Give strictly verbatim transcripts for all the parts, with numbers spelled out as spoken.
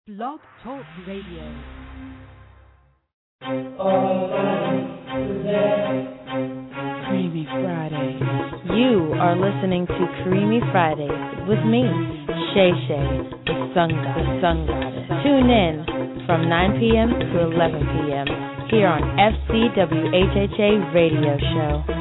Blog Talk Radio. Creamy Friday. You are listening to Creamy Fridays with me, Shay Shay, the Sun God, the Sun Goddess. Tune in from nine p.m. to eleven p.m. here on F C W H H A Radio Show.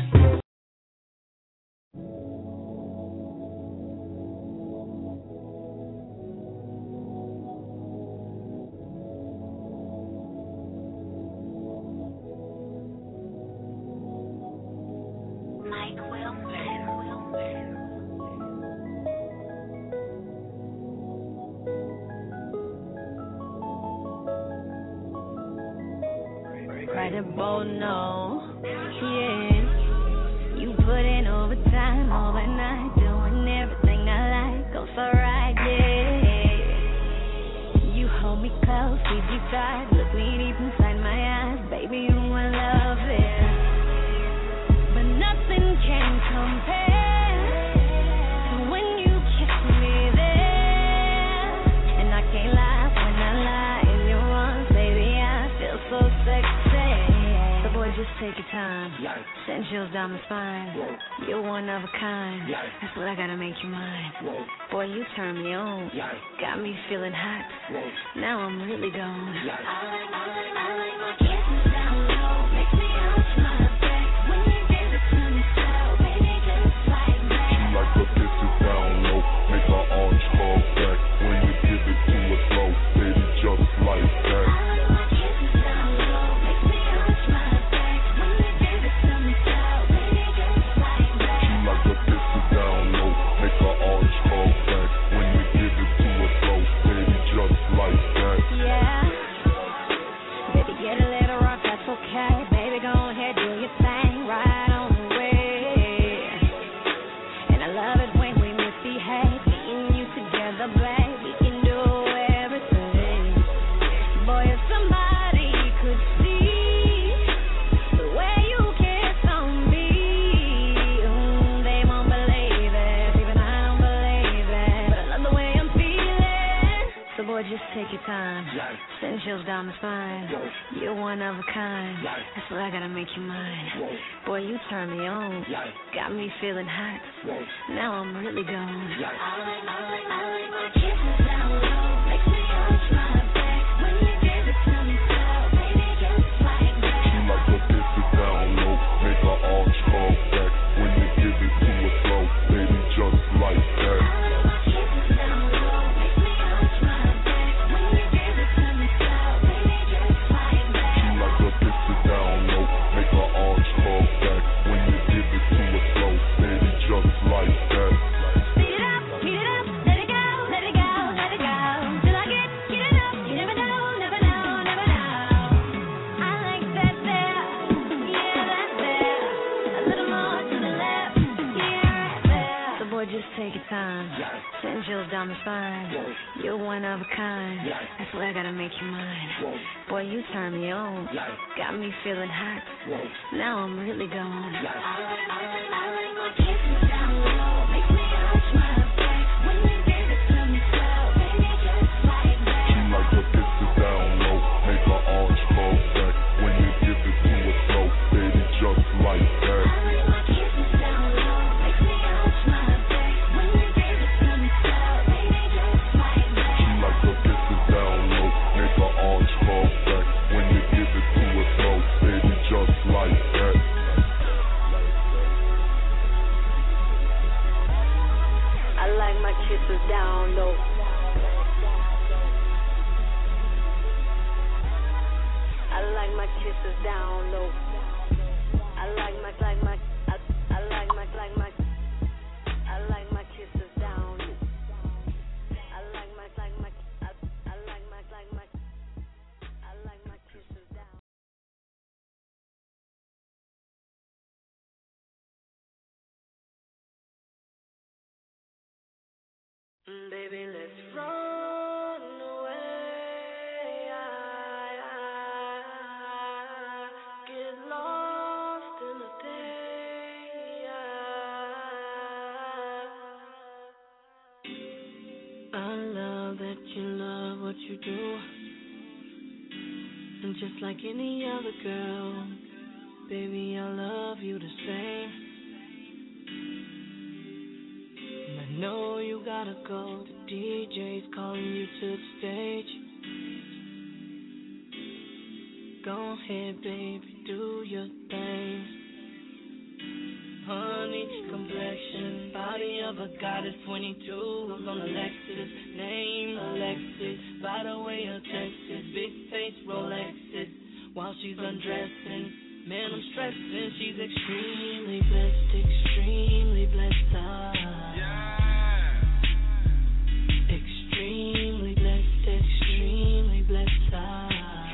Baby, let's run away. I, I, I get lost in the day. I, I love that you love what you do. And just like any other girl, baby, I love you the same. And I know you gotta go, the D J's calling you to the stage. Go ahead, baby, do your thing. Honey, complexion, body of a goddess, twenty-two, who's on a Lexus, name Alexis, by the way of Texas, big face Rolexes, while she's undressing, man, I'm stressing, she's extremely blessed, extremely blessed, ah. Yeah. Extremely blessed, extremely blessed, ah.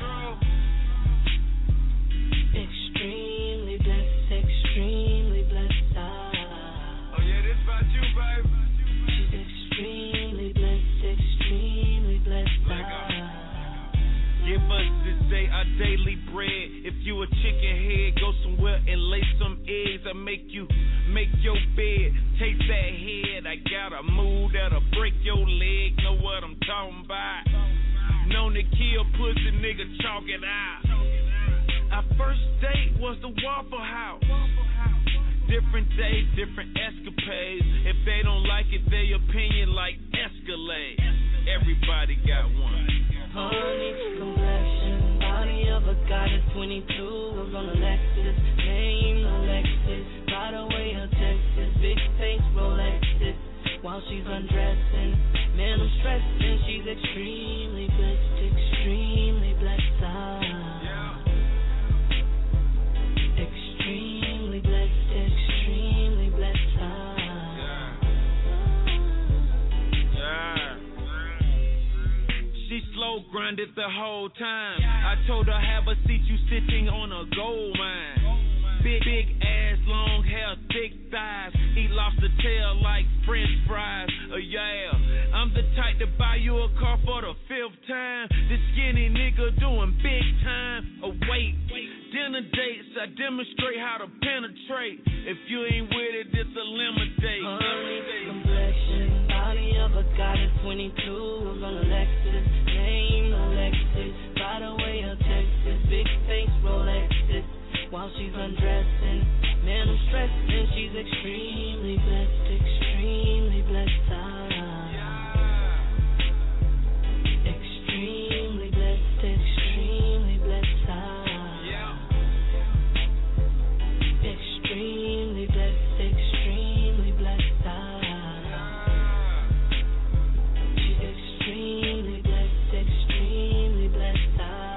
Extremely blessed, extremely blessed, ah. Oh yeah, this about you, baby. She's extremely blessed, extremely blessed, ah. Give us this day our daily bread. If you a chicken head, go somewhere and lay some eggs. I make you make your bed. Taste that head. I got a move that'll break your leg. Know what I'm talking about? Known to kill pussy, nigga, chalk it out. Our first date was the Waffle House. Different days, different escapades. If they don't like it, their opinion like Escalade. Everybody got one. Honey, complexion, body of a goddess, twenty-two, was on a Lexus, name Alexis, by the way of Texas, big face Rolexes, while she's undressing, man, I'm stressing, she's extremely blessed, extremely blessed, ah. Extremely blessed, extremely blessed, ah. Yeah. She slow grinded the whole time. I told her have a seat, you sitting on a gold mine. Big, big ass, long hair, thick thighs. Eat lobster tail like French fries. Uh, yeah, I'm the type to buy you a car for the fifth time. This skinny nigga doing big time. Oh wait, dinner dates, I demonstrate how to penetrate. If you ain't with it, it's a eliminate. Honey, complexion, body of a goddess, twenty-two, was on a Lexus, name Alexis, by the way of Texas, big face Rolexes, while she's undressing, man, I'm stressing, she's extremely blessed, extremely blessed, ah. Extremely blessed, extremely blessed, ah. Extremely blessed, extremely blessed, ah. She's extremely blessed, extremely blessed, ah.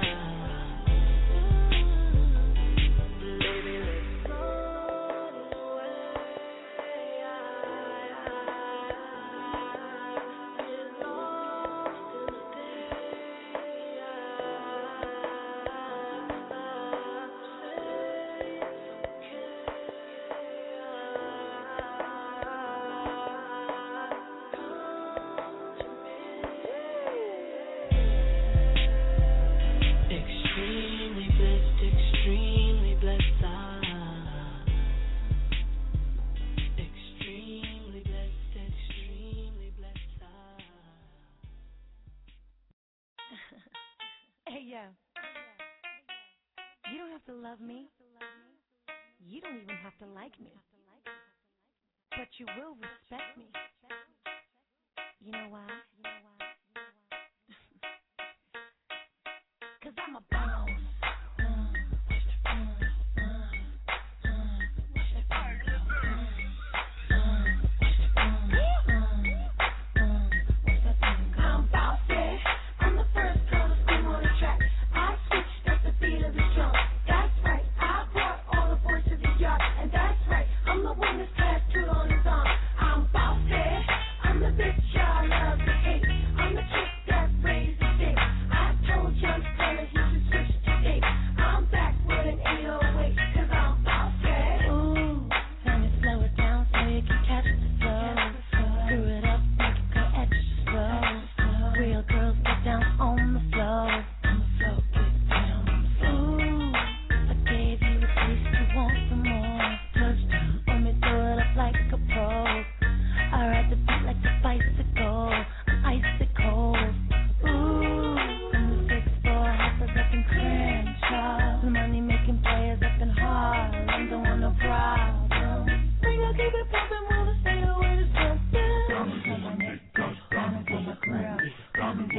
Baby, let's go this way. Get lost in the day. Extremely blessed, extremely blessed, ah. Extremely blessed, extremely blessed, ah. Hey, yo. You don't have to love me. You don't even have to like me. But you will respect me. You know why? Cause I'm a boss. I'm bossy. I'm the first girl to scream on the track. I switched up the beat of the drum. That's right. I brought all the boys to the yard. And that's right. I'm the one that's tattooed on his arm. I'm bossy. I'm the bitch y'all love to hate. I'm the chick that raised the stakes. I told young fella he should switch.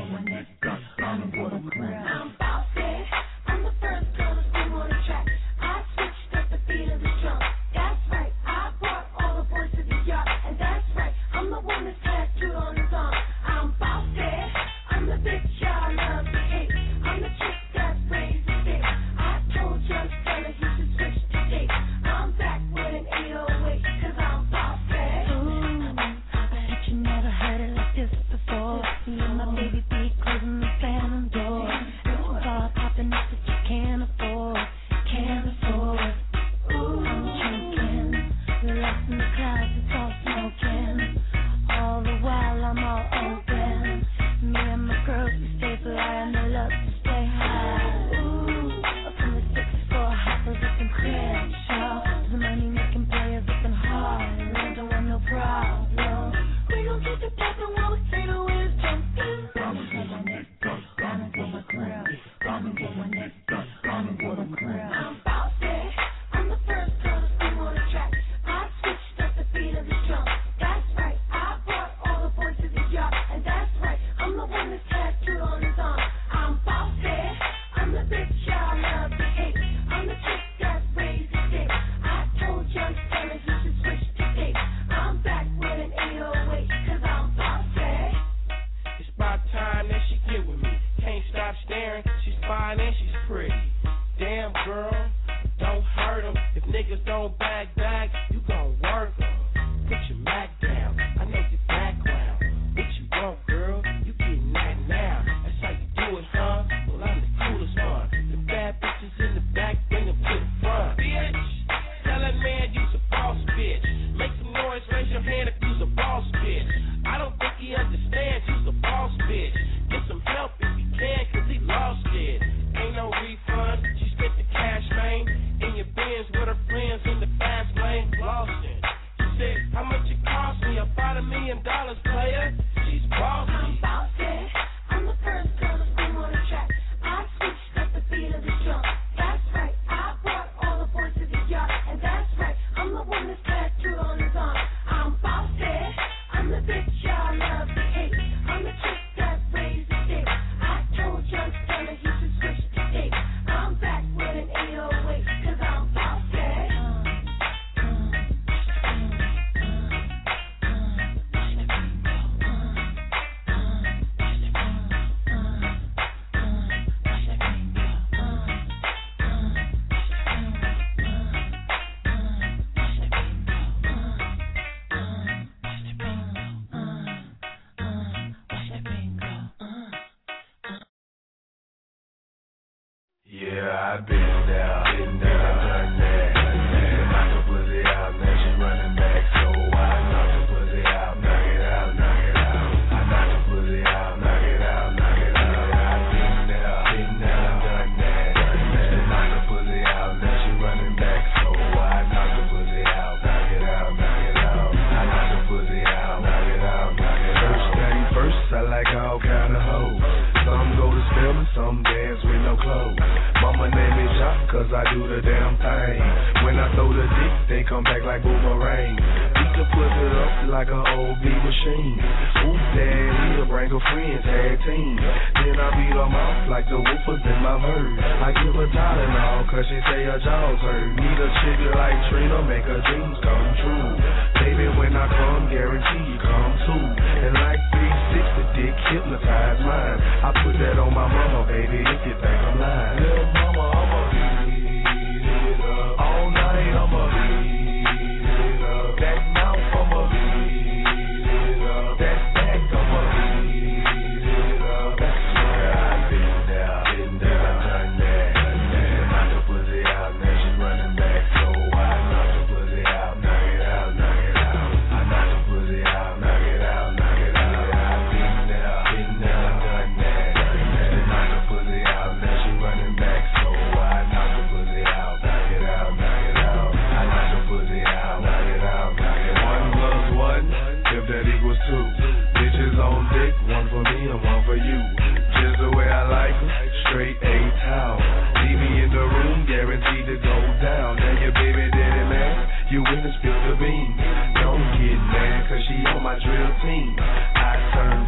the beam. Don't get mad, cause she on my drill team. I turn virgin.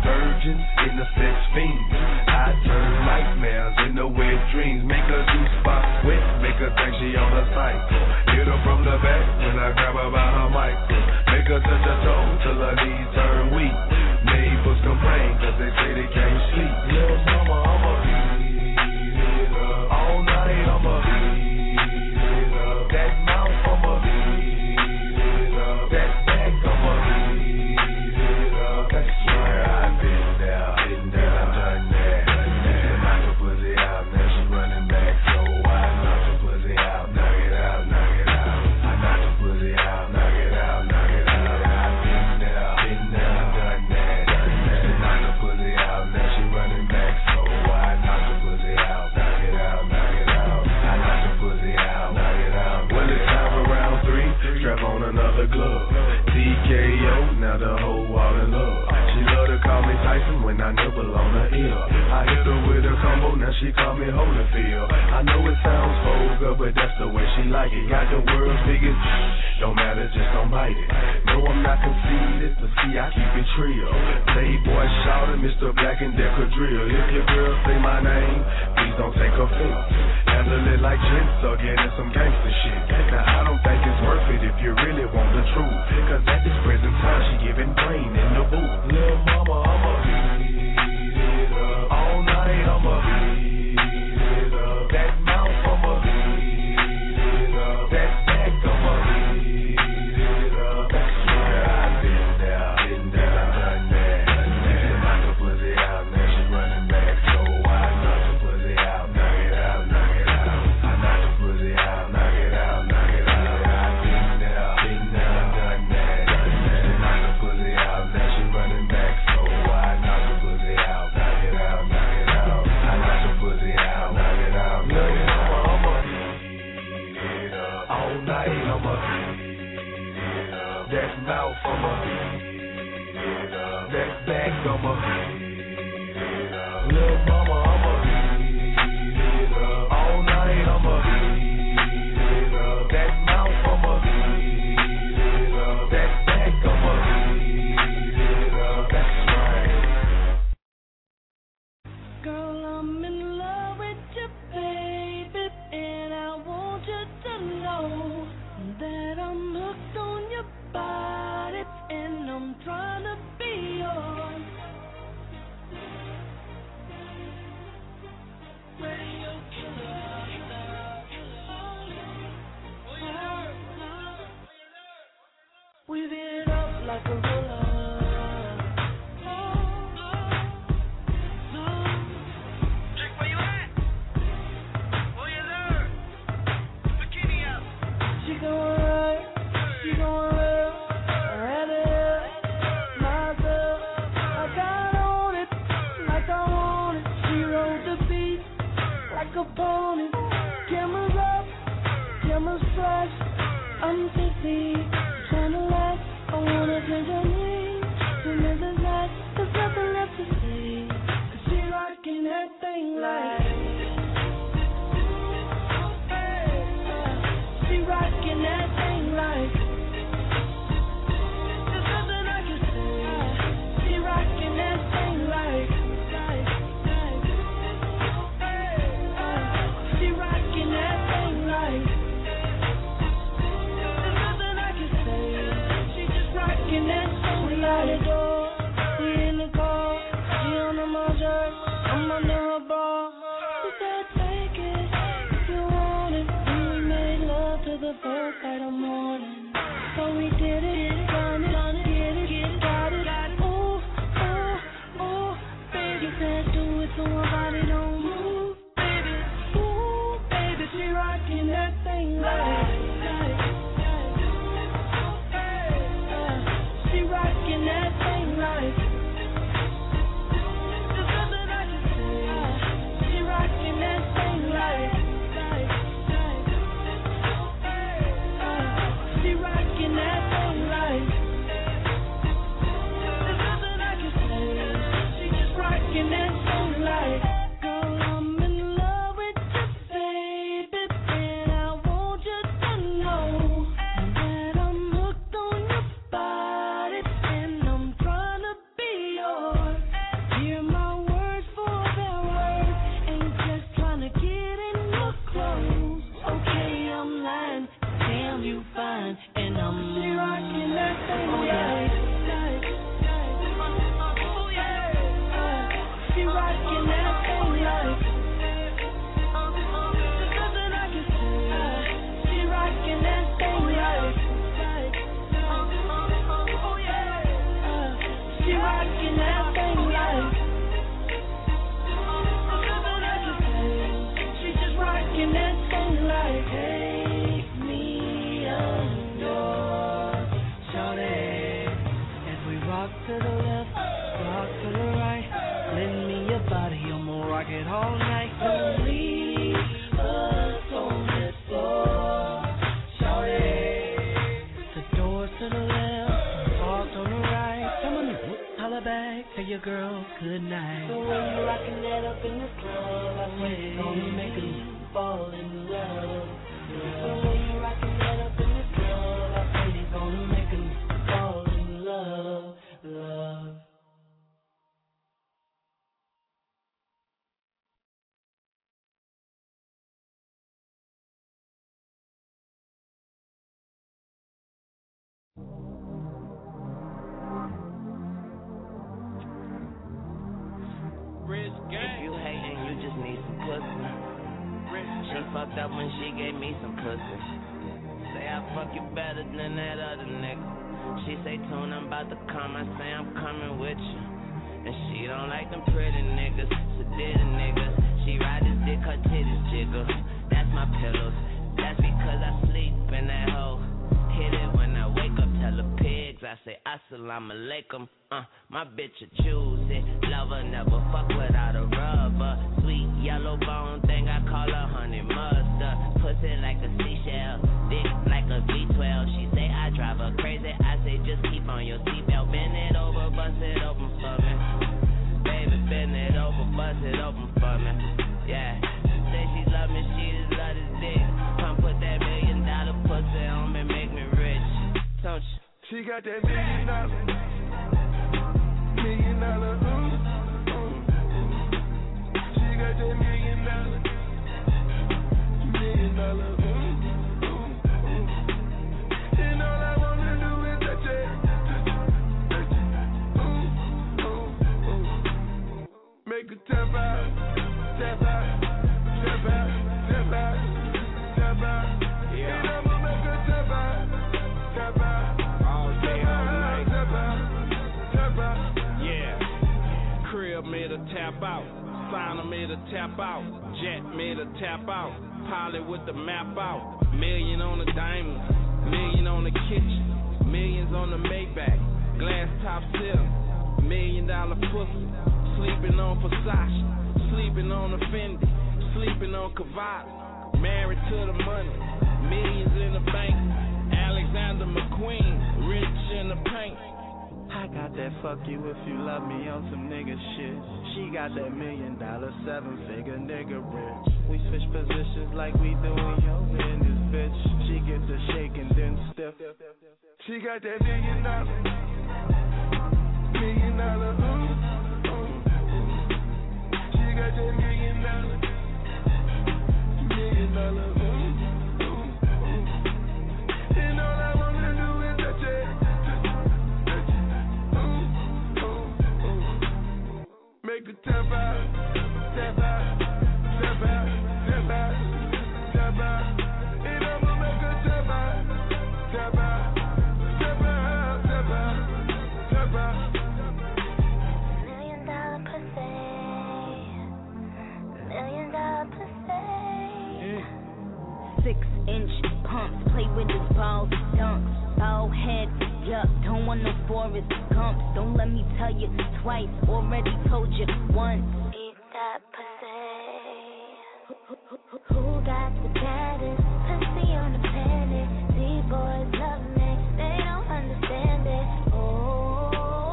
virgin in the sex fiend. I turn nightmares into wet dreams. Make her do spots wet, make her think she on a cycle. Hit her from the back when I grab her by her michael. Make her touch her toe till her knees turn weak. Neighbors complain cause they say they can't sleep. Little mama, I'ma beat it up. All night I'ma beat it up. That mouth I'ma beat it up. That back I'ma beat it up. That's where I've been there, been there, done that. Used to knock her pussy out, now she running back. So I knock her pussy out, knock it out, knock it out. I knock her pussy out, knock it out, knock it out. I've been there, been there, done that. Used to knock her pussy out, now she running back. So I knock her pussy out, knock it out, knock it out. I knock her pussy out, knock it out. Well, it's time for round three. Strap on another glove. T K O, now the whole all in love. She love to call me Tyson when I nibble on her ear. I hit her with a combo, now she call me Holyfield. I know it sounds vulgar, but that's the way she like it. Got the world's biggest, don't matter, just don't bite it. No, I'm not conceited, but see, I keep it trio. Playboy shouting, Mister Black and Decker Drill. If your girl say my name, please don't take offense. Handle it like gents or get in some gangster shit. Now, I don't think it's worth it if you really want the truth. Cause at this present time, she giving brain in the booth. Little mama, I'ma beat it up. All night, I'ma beat it up. That mouth, I'ma beat it up. That back, I'ma beat it up. That's where I've been there, been there, done that. Used to knock her pussy out, now she running back. So I knock her pussy out, knock it out, knock it out. I knock her pussy out, knock it out, knock it out. I've been there, been there, done that. Used to knock her pussy out, now she running back. So I knock her pussy out, knock it out, knock it out. I knock her pussy out, knock it out, knock it out. I'ma beat it up. All night I'ma beat it up. That mouth I'ma beat it up. That back I'ma beat it up. Little mama I'ma beat it up. All night I'ma beat it up. That mouth I'ma beat it up. That back I'ma beat it up. That's right. Girl, I'm in love with you, baby, and I want you to know that I'm hooked on your body, and I'm trying to be yours. Radio killer. Weave it up like a roller. She gon' ride, she gon' live, had it myself. I got on it like I want it. She rode the beat like a pony. Cameras up, cameras flash. I'm tipsy, tryna laugh. I wanna change her name. Remember that, there's nothing left to say. 'Cause she rockin' that thing like. She rockin' that thing like. There's nothing I can say. She rockin' that thing like. She rockin' that thing like. There's nothing I can say. She just rockin' that thing. We out the door, we in the car. She on the motor, I'm under her bra. We said take it if you want it. We made love to the first light of morning. So we did it, done it, done it, get it, get it, got it. Ooh, ooh, ooh, baby said do it so my body don't move. Baby, ooh, baby, she rockin' that thing like. She rockin' that thing like. There's nothing I can say. She rockin' that thing. all night. Don't leave us on that floor, shawty. The doors to the left, parked on the right. Come on, holla back, tell your girl good night. So when you're rocking that up in the club, I say it's gonna make you fall in love. So when you're rocking that up in the club, I say it's gonna make you fall in love, love. If you hating, you just need some pussy. She fucked up when she gave me some pussy. Say I fuck you better than that other nigga. She say, Tune, I'm about to come. I say I'm coming with you. And she don't like them pretty niggas, sedated niggas. She ride his dick, her titties jiggle. That's my pillows. That's because I sleep in that hole. Hit it when I wake up, tell the pigs I say assalamu alaikum. Uh, my bitch a choose it. Lover never fuck without a rubber. Sweet yellow bone thing, I call her honey mustard. Pussy like a seashell, dick like a V twelve. She say I drive her crazy. I say just keep on your seatbelt. Bend it over, bust it open for me. Baby, bend it over, bust it open for me. Yeah, say she love me, she just love this dick. Come put that million dollar pussy on me, make me rich. Don't you? She got that million dollar, million dollar, ooh, ooh. She got that million dollar, million dollar, ooh, ooh, ooh. And all I wanna do is touch it, touch it, ooh, ooh, ooh. Make her tap out, tap out, tap out, tap out, tap out. Yeah. And I'ma make her tap out, tap out. Yeah, Crib made her tap out, Signer made her tap out, Jet made her tap out, Pilot with the map out, million on the diamonds, million on the kitchen, millions on the Maybach, glass top ceiling, million dollar pussy, sleeping on Versace, sleeping on the Fendi, sleeping on Cavalli, married to the money, millions in the bank, Alexander McQueen, rich in the paint. I got that fuck you if you love me on some nigga shit. She got that million dollar, seven figure nigga rich. We switch positions like we doing yoga in this bitch. She gets the shake and then stiff. She got that million dollar, million dollar, ooh, ooh, ooh. She got that million dollar, million dollar, ooh, ooh, ooh. And all I wanna do is touch it, touch it, ooh, ooh, ooh. Make her tap out, tap out, tap out, tap out, tap out. And I'ma make her tap out, tap out, tap out, tap out, tap out. Million dollar pussy, million dollar pussy. Six inch pumps, play with his balls, dunks, ball head, yup, don't want no Forrest Gumps. Don't let me tell you twice, already told you once. Eat that pussy. Who got the baddest pussy on the planet? These boys love me, they don't understand it. Oh,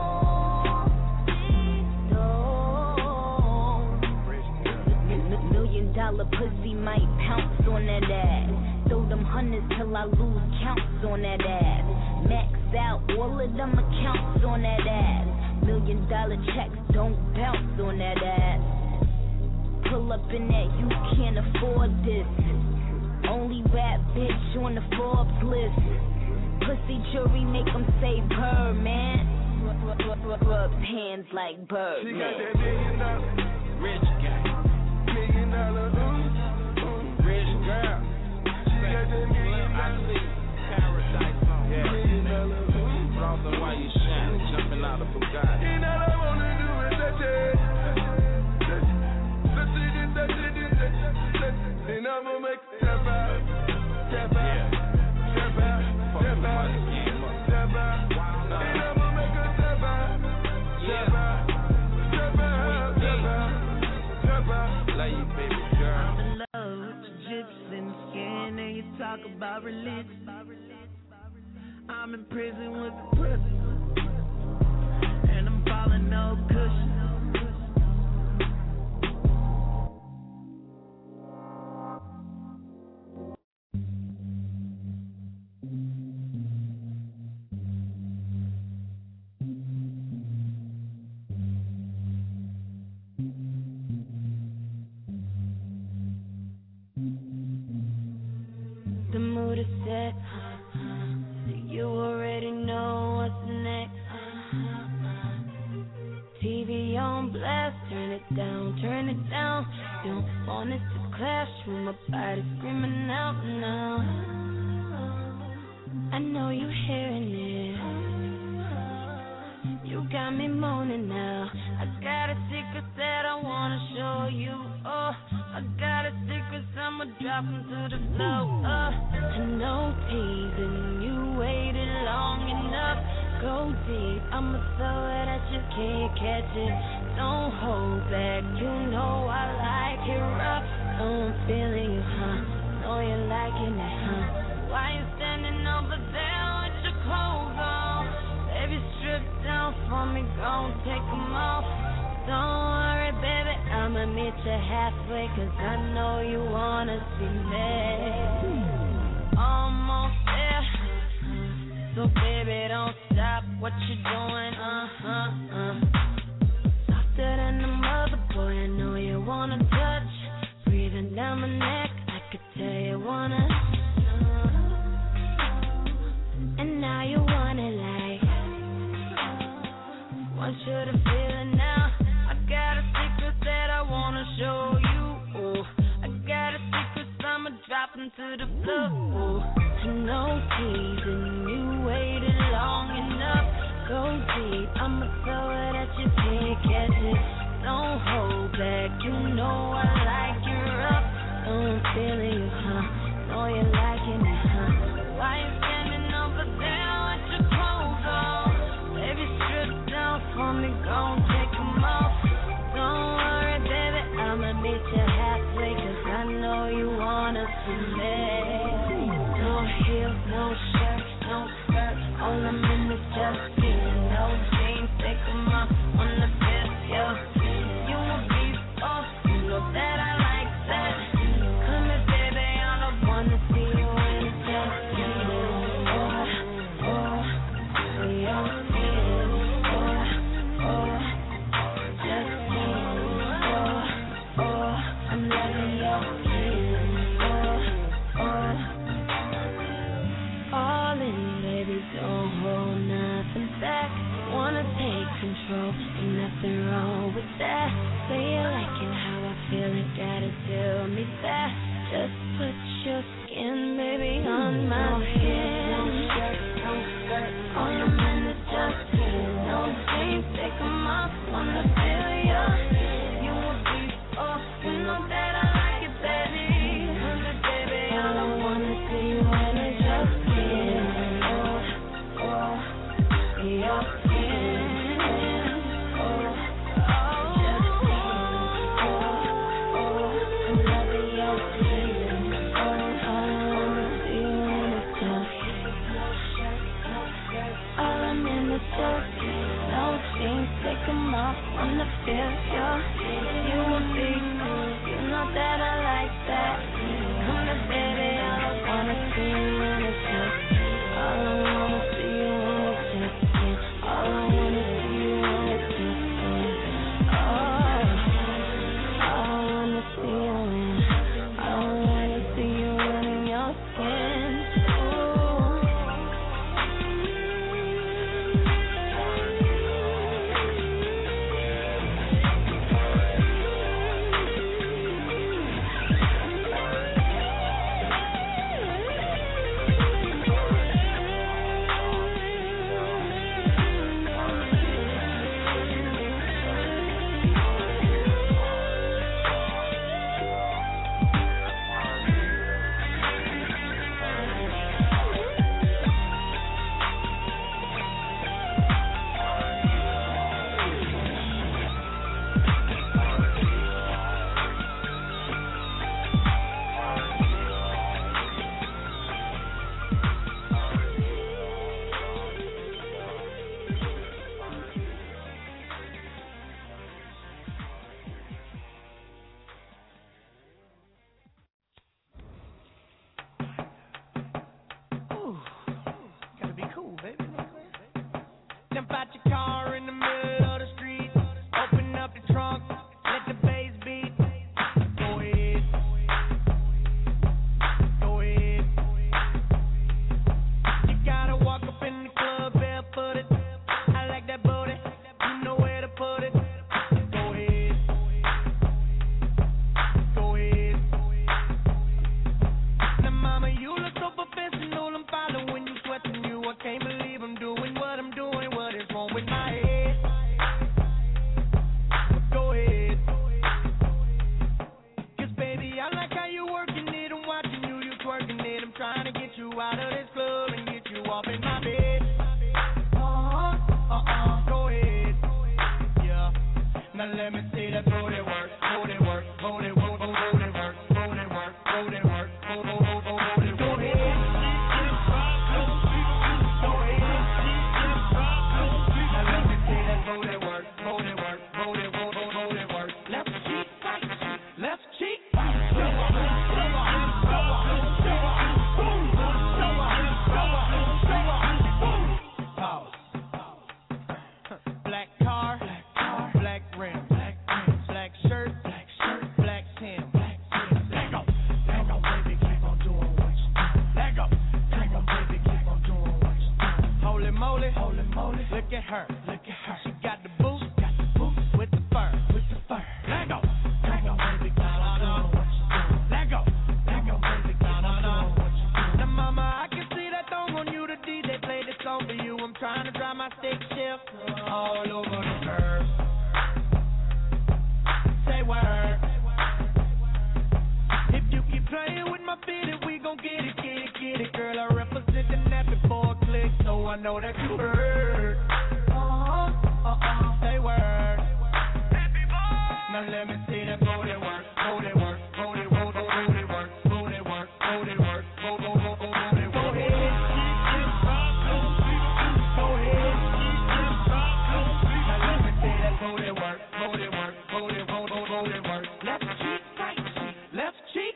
no. Million dollar pussy might pounce on that ass. Throw them hundreds till I lose counts on that ass. Max out all of them accounts on that ass. Million dollar checks don't bounce on that ass. Pull up in that, you can't afford this. Only rap bitch on the Forbes list. Pussy jury make them say bird, man. Rub hands like bird, She man. got that million dollar, Rich guy, million dollar, ooh, ooh. rich girl. She got that million I dollar, see paradise on million yeah. dollar, ooh. Frothing while you shine, jumping out of Bugatti. And all I wanna do is touch it, touch it, touch it, touch it, touch it, touch it. And I'ma make it tap out, tap out, tap out, tap out, tap out. And I'ma make her tap out, tap out, tap out, tap out, tap out. love you, baby girl. I'm in love with the gyps in the skin, and you talk about religion. I'm in prison with the pussy, and I'm falling no cushion. The mood is set. You already know what's next. T V on blast, turn it down, turn it down. Don't want it to clash with my body screaming out now. I know you hearing it. You got me moaning now. I got a secret that I wanna show you. Oh, I got a secret, I'ma drop 'em to the floor. Uh, no teasing, you waited long enough. Go deep, I'ma throw it at you, can't catch it. Don't hold back, you know I like it rough. Oh, I'm feeling you, huh? Know you're liking it, huh? Why you standing over there with your clothes on? Baby, strip down for me, gon' take 'em off. Don't worry, baby, I'ma meet you halfway, cause I know you wanna see me. Almost there, so baby, don't stop what you doing, uh-huh, uh. Softer than a mother, boy, I know you wanna touch. Breathing down my neck, I could tell you wanna. And now you want it like, want you to feel it now. I got a secret that I wanna show you. Ooh, I got a secret, I'ma drop 'em to the floor. Ooh, no teasing, you waited long enough. Go deep, I'ma throw it at you, can't catch it. Don't hold back, you know I like you rough. Oh, I'm feeling you, huh? Know you're liking it, huh? Why you standing over there with your clothes on? Baby, strip down for me, gon' take 'em off. Don't worry, baby, I'ma meet you halfway, cause I know you wanna see me. No heels, no shirt, no skirt, all I'm in is just skin. No jeans, take 'em off on the fifth, yeah. You a beast, oh, you know that I like that. Come here, baby, I'm the one to see you in the just skin. Oh, oh, your skin, oh, oh, just skin, oh, oh, I'm loving your skin, oh, oh. All in, baby, don't hold nothing back. Wanna take control, ain't nothing wrong with that. Say you liking how I feel, ain't gotta tell me that. Just put your skin, baby, on my skin. No shirt, no skirt, all I'm in is just skin. No jeans, take 'em off, wanna feel your skin. You a beast, oh, you know that I like it, baby. Come here, baby, all I wanna see you in is just skin. Oh, oh, your skin. Oh, oh. jump out your car in the middle of the street. Open up the trunk, let the bass beat. Go ahead. Go ahead. You gotta walk up in the club barefooted. I like that booty. You know where to put it. Go ahead. Go ahead. Now, mama, you look so professional. I'm following you, sweating you. I can't believe I'm doing what I'm doing. What is wrong with my head? Go ahead. Cause baby, I like how you working it. I'm watching you, you twerking it. I'm trying to get you out of this club and get you off in my bed. Uh-huh, uh-uh, go ahead. Yeah. Now let me see that booty work, booty work, booty work, booty work, booty work, booty work, booty work, booty work. Go ahead. Go ahead. Now let me see that booty work, booty work, booty work, booty work. Left cheek, right cheek, left cheek. Pause. Black car, black car, black rim, black rim, black shirt, black shirt, black Tim, black Tim. Let go, let go, baby, keep on doing what you do. Let go, let go, baby, keep on doing what you do. Holy moly, holy moly, look at her, look at her. She got the boots, got the boots with the fur, with the fur. Let go, let go, baby, keep on doing what you do. Let go, let go, baby, keep on doing what you do. Now, mama, I can see that thong on you. The D J played this song for you. I'm trying to drive my stick shift all over the curve. Say word. If you keep playing with my fitted, we gon' get it, get it, get it. Girl, I represent the net before I click, so I know that you heard. Uh-huh, uh-uh, say word. Now let me see that booty work, booty work, booty work, booty work, booty work, booty work, booty work, booty work. Go ahead. Go ahead. Now let me see that booty work, booty work, booty work, booty work. Left cheek, right cheek, left cheek.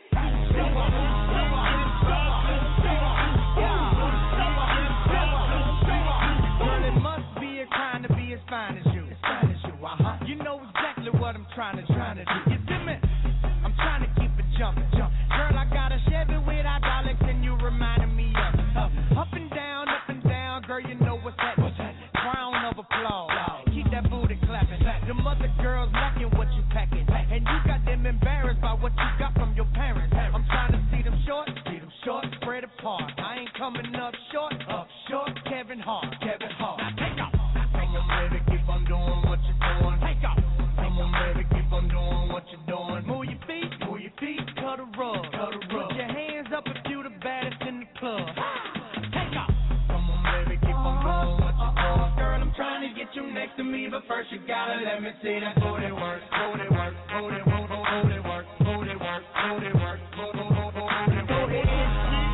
Well, it must be a crime to be as fine as you. As fine as you, uh-huh. You know exactly what I'm trying to, trying to do. You see me? I'm trying to keep it jumping, jump. Girl, I got a Chevy with hydraulics and you reminding me of up, up and down, up and down. Girl, you know what's that? What's that? Crown of applause. Keep that booty clapping. Them other girls liking what you packing, and you got them embarrassed by what you got from your parents. I'm trying to see them short, see them short, spread apart. I ain't coming up short, up short. Kevin Hart, Kevin Hart. Now take off. Come on, baby, keep on doing what you're doing. Take off. Come on, baby, keep on doing what you're doing. Move your feet, move your feet, cut a rug, cut a rug. Put your hands up if you the baddest in the club. Take off. Come on, baby, keep on doing what you're doing. Girl, I'm trying to get you next to me, but first you gotta let me see that booty work, booty work, booty work, booty work, booty work, booty work, booty work, booty work. Go ahead.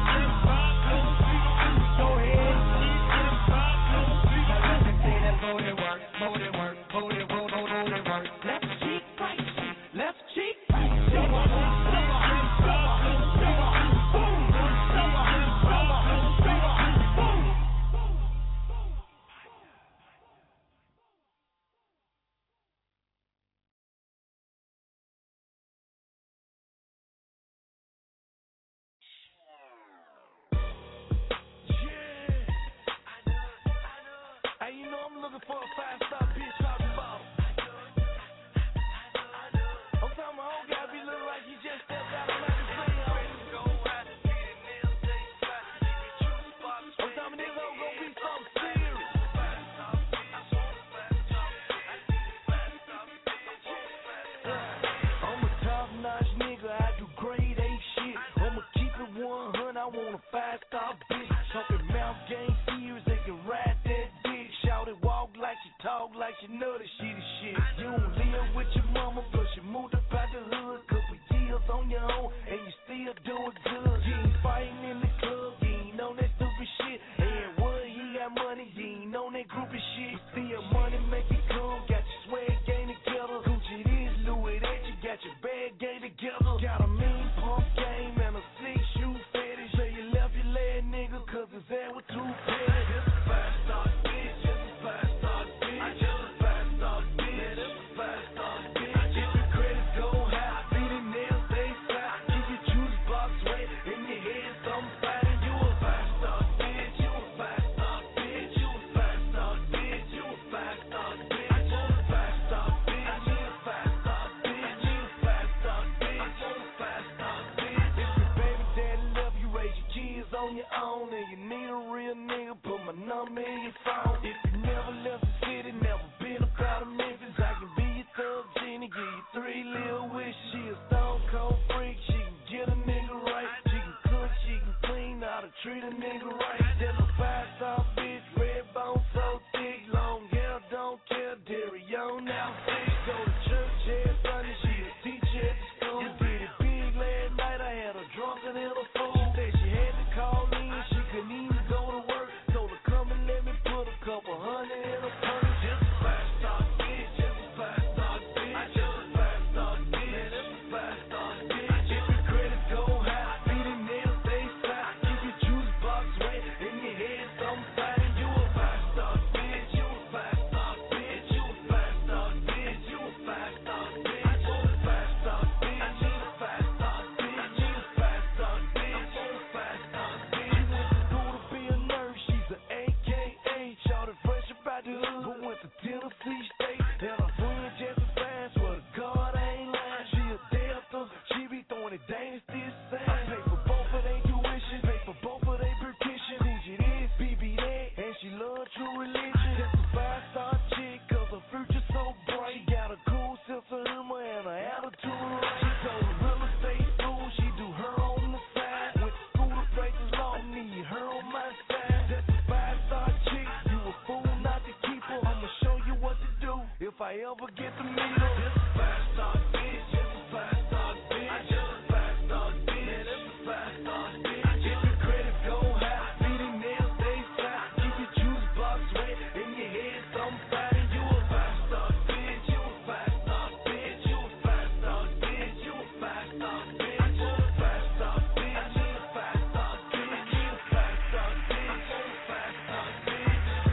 Go ahead. Now let me see that booty work, booty work, booty work, booty work. Left cheek, right cheek, left cheek. Hey, you know I'm looking for a five-star bitch talking about. I'm talking my old guy be looking like he just stepped out of my display. I'm talking this hoe gon' be something serious. I'm a top-notch nigga, I do grade A shit. I'ma keep it one hundred, I want a five-star bitch. Talking mouth game serious, they can ride that dick. Shout it, walk like she talk like she know that she the shit. You don't live with your mama, but you moved up out the hood. Couple years on your own, and you still doing good. You ain't fighting in the club, you ain't on that stupid shit. And what, he got money, you ain't on that groupie shit. Still money make it come, got your swag game together. Gucci this, Louis that, you got your bag game together. Got a mean pump game and a six shoe fetish. So you left your leg nigga, cause his ass was too petty. Just a five-star bitch, just a five-star. don't forget the meter. Just a five star bitch, just a five star bitch. I just a five star bitch, yeah, that's a five star bitch. I get your credit go high, see the nails they fly, keep your juice box wet, in your head somebody. You a five star bitch, you a five star bitch, you a five star bitch, you a five star bitch. I just a five star bitch, I just a five star bitch, you a five star bitch, I just a five star bitch.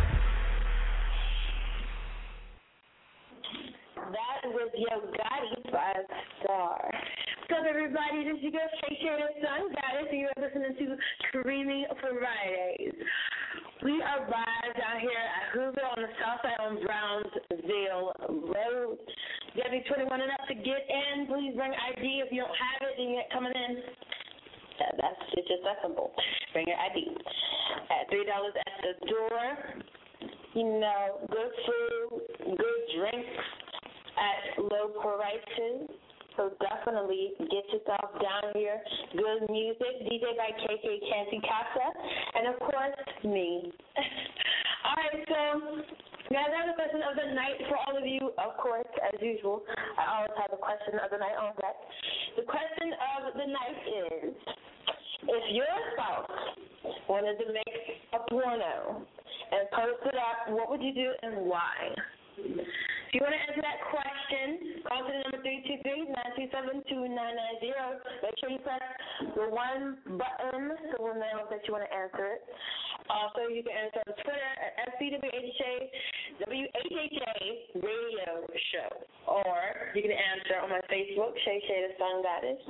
That was Yo Gotti, five star. What's up, everybody? This is your girl, Shay Shay, the Sun Goddess, and you are listening to Creamy Fridays. We are live down here at Hoover on the south side on Brownsville Road. You gotta be twenty-one and up to get in. Please bring I D. If you don't have it, then you ain't coming in. Yeah, that's it's just that simple. Bring your I D. At three dollars at the door. You know, good food, good drinks at low prices. So definitely get yourself down here. Good music, D J by K K Canty Casa, and of course, me. All right, so guys, I have a question of the night for all of you, of course, as usual. I always have a question of the night on that. The question of the night is, if your spouse wanted to make a porno and post it up, what would you do and why? If you want to answer that question, call to the number three two three, nine two seven, two nine nine zero. Make sure you press the one button so we'll know that you want to answer it. Also, you can answer on Twitter at F C W H A W H H A Radio Show. Or you can answer on my Facebook, Shay Shay the Sun Goddess.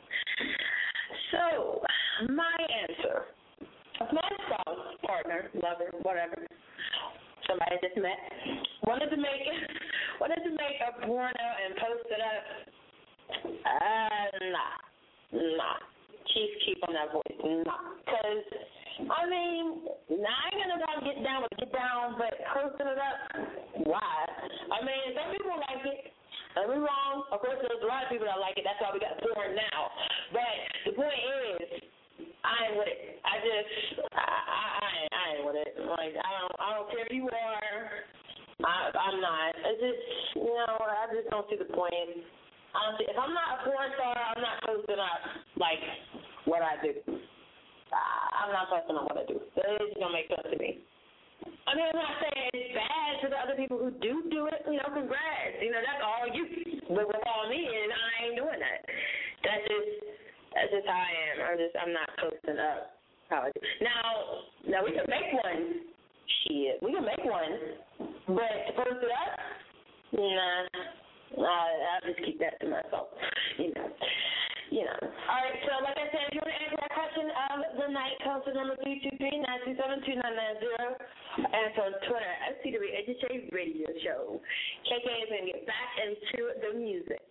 So, my answer. If my spouse, partner, lover, whatever, somebody just met, wanted to make wanted to make a porno and post it up, uh, nah, nah. Chief, keep on that voice, nah. Because, I mean, nah, I ain't gonna go get down with get down, but posting it up, why? I mean, some people like it. Don't be wrong. Of course, there's a lot of people that like it. That's why we got porn now. But the point is, I ain't with it. I just, I, I, I, ain't, I ain't with it. Like, I don't, I don't care if you are. I, I'm not. It's just, you know, I just don't see the point. Honestly, if I'm not a porn star, I'm not posting up like what I do. I, I'm not posting up what I do. It is gonna make sense to me. I mean, I'm not saying it's bad to the other people who do do it. You know, congrats. You know, that's all you. But with all me is, I ain't doing that. That's just. That's just how I am. I'm just, I'm not posting up how I do. Now, now we can make one. Shit, we can make one. But to post it up, nah. I'll, I'll just keep that to myself. You know. You know. All right, so like I said, if you want to answer that question of the night, call to number three two three, nine two seven, two nine nine zero. And on Twitter, S C W H H A Radio Show. K K is going to get back into the music.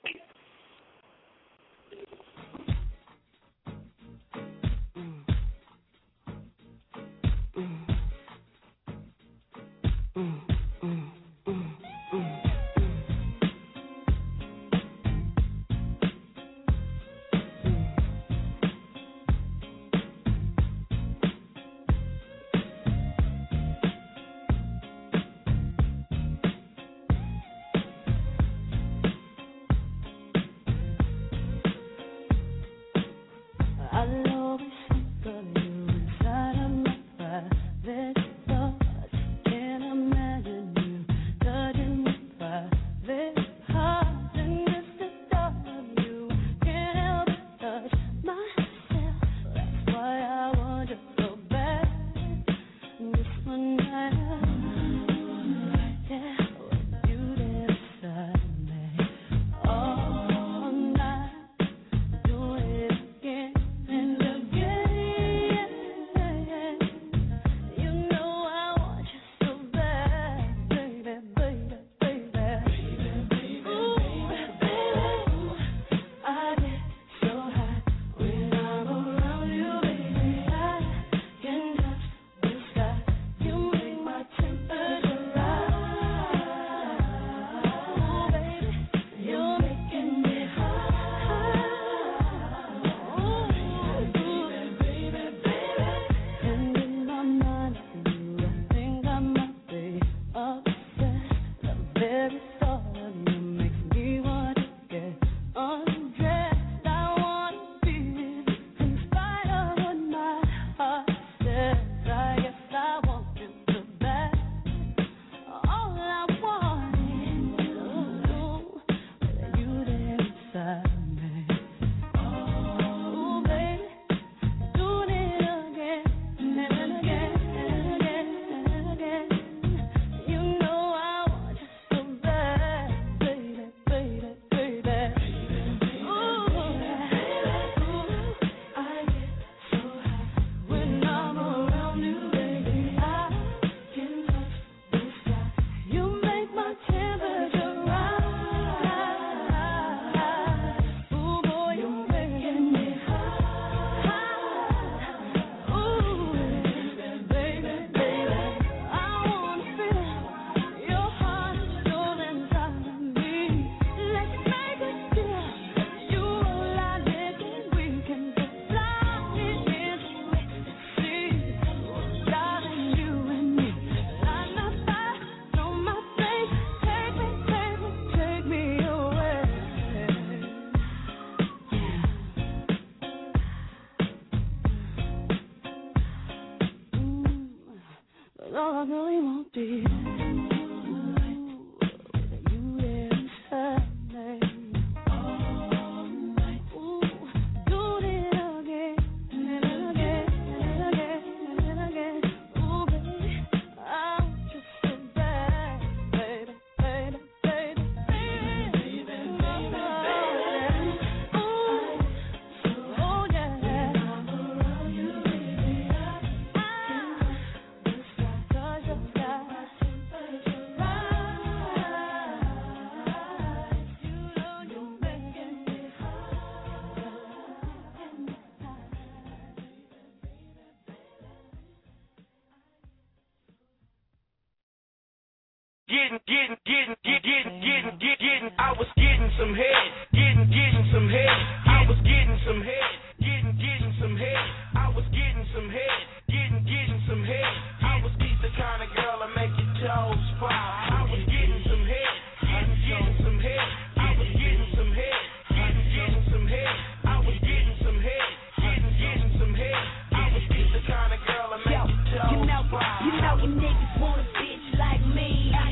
Getting, getting, getting, getting, getting, getting, getting, I was getting some head, getting, getting some head, I was getting some head, getting, getting some head, I was getting some head, getting, getting some head, I was beat the kind of girl that make your toes pop. I was getting some head, getting, getting some head, I was getting some head, getting, getting some head, I was getting some head, getting, getting some head, I was beat the kind of girl that make your toes pop. You know you niggas want a bitch like me.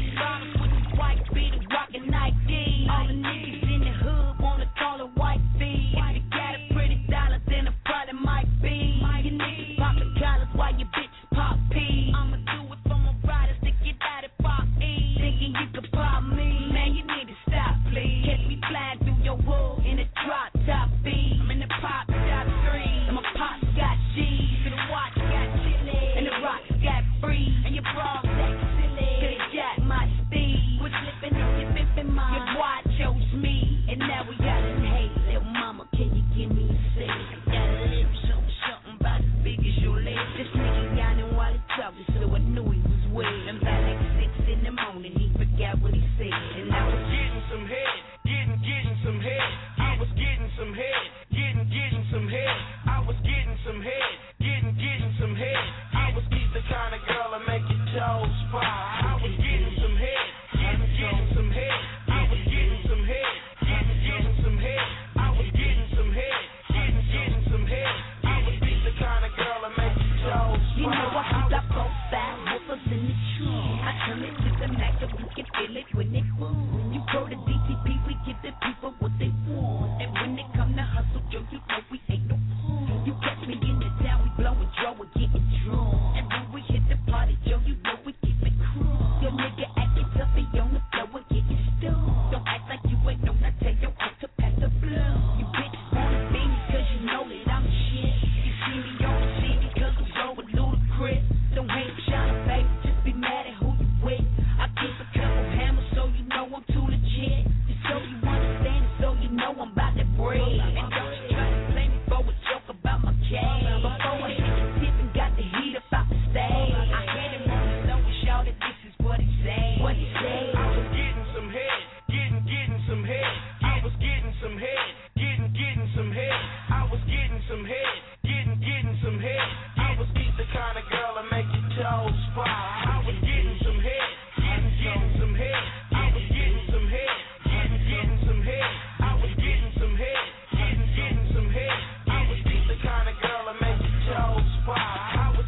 All the niggas in the hood wanna call her white feet. If you got a pretty dollar, then a probably might be. You niggas pop the collars while your bitches pop P. I'ma do it for my riders to get out of pop E. Thinking you could pop me, man, you need to stop, please. Catch me flying through your wood in a drop top B. I'm in the pop top three, and my pops got G's, and the watch got chili, and the rocks got free, and your bras that silly. Could've jacked my speed, was slipping and dipping in my. Your boy chose me, and now we got an hate. Little mama, can you give me a second? Got a little something, something about as big as your leg. This nigga yawning while he talking, so I knew he was weird. And by like six in the morning, he forgot what he said. And I was getting some head, getting, getting some head. I was getting some head, getting, getting some head. I was getting some head, getting, getting some head. I was keep the kind of girl that make your toes pop. I was getting some head, getting, getting some head. I was getting some head, getting, getting some head. I was getting some head, getting, getting some head. I was keep the kind of girl that make your toes pop. You know I keep that profile, woofers in the tree. I turn it to the max so we can feel it when it moves. You go to D T P, we give the people what they want. And when they come to hustle, Joe, you know we ain't no fool. You catch me in the town, we blowing draw, we getting drunk. And when we hit the party, Joe, you know we keep it cool. Your nigga acting tough, he on the floor, we getting stoned. Don't act like you ain't known, I tell your ass to pass the blow. You bitches wanna be me cause you know that I'm shit. You see me on the T V cause I'm so ludicrous. Don't hate shine, baby, just be mad at who you with. I keep a couple hammers so you know I'm too legit. Just so you understand it, so you know I'm about to breathe. And don't you try to play me for a joke about my cage. Before I hit the tip and got the heat up out the stage, I had him on the low and shouted, this is what he said. What he said. I was getting some head, getting, getting some head. I was getting some head, getting, getting some head. I was getting some head, getting, getting some head. I was keep the kind of girl that make your toes pop. I was getting some head, getting, getting some head. I was getting some head, getting, getting some head. I was getting some head, getting, getting some head. I was keep the kind of girl that make your toes pop. I was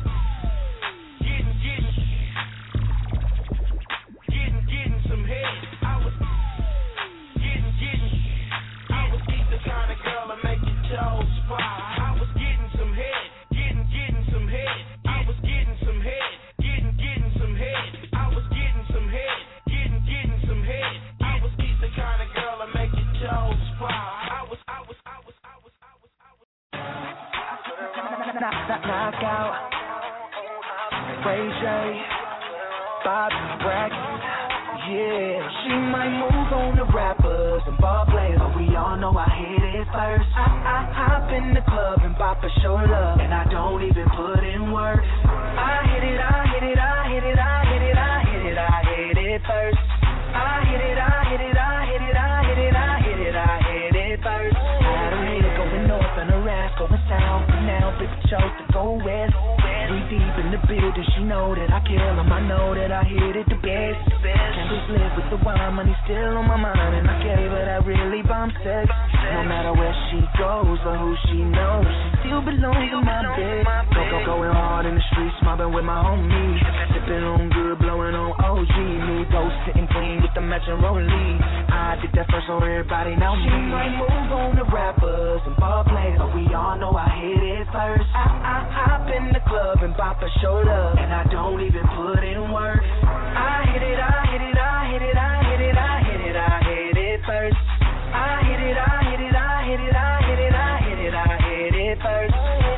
getting, getting, getting, getting some head. I was getting, getting. I was keep the kind of girl that make your toes pop. I was getting some head, getting, getting some head. I was getting some head, getting, getting some head. I was getting some head, getting, getting some head. I was keep the kind of girl that make your toes pop. I was, I was, I was, I was, I was, I was. Knock, knock, knock out. Ray J, Bob Brackett. Yeah, she might move on the rappers and ball players, but we all know I hit it first. I, I hop in the club and bop a show love, and I don't even put in work. I hit it, I hit it, I hit it, I hit it, I hit it, I hit it first. I hit it, I hit it, I hit it, I hit it, I hit it, I hit it first. I had a hater going north and a raft going south, and now bitch chose to go west. we deep in the building. She know that I kill 'em. I know that I hit it the best. Candles lit with the wine, money still on my mind, and I gave her that really bomb sex. No matter where she goes or who she knows, she still belongs in my bed. Go, go, going hard in the streets, mobbing with my homies. Sipping on good, blowing on O G. Me, ghost sitting clean with the matching rollie. I did that first so everybody know me. She might move on the rappers and ball players, but we all know I hit it first. I, I hop in the club and bop a shoulder, and I don't even put in work. I hit it, I hit it, I hit it, I hit it, I hit it, I hit it first. I hit it, I hit it, I hit it, I hit it, I hit it, I hit it first.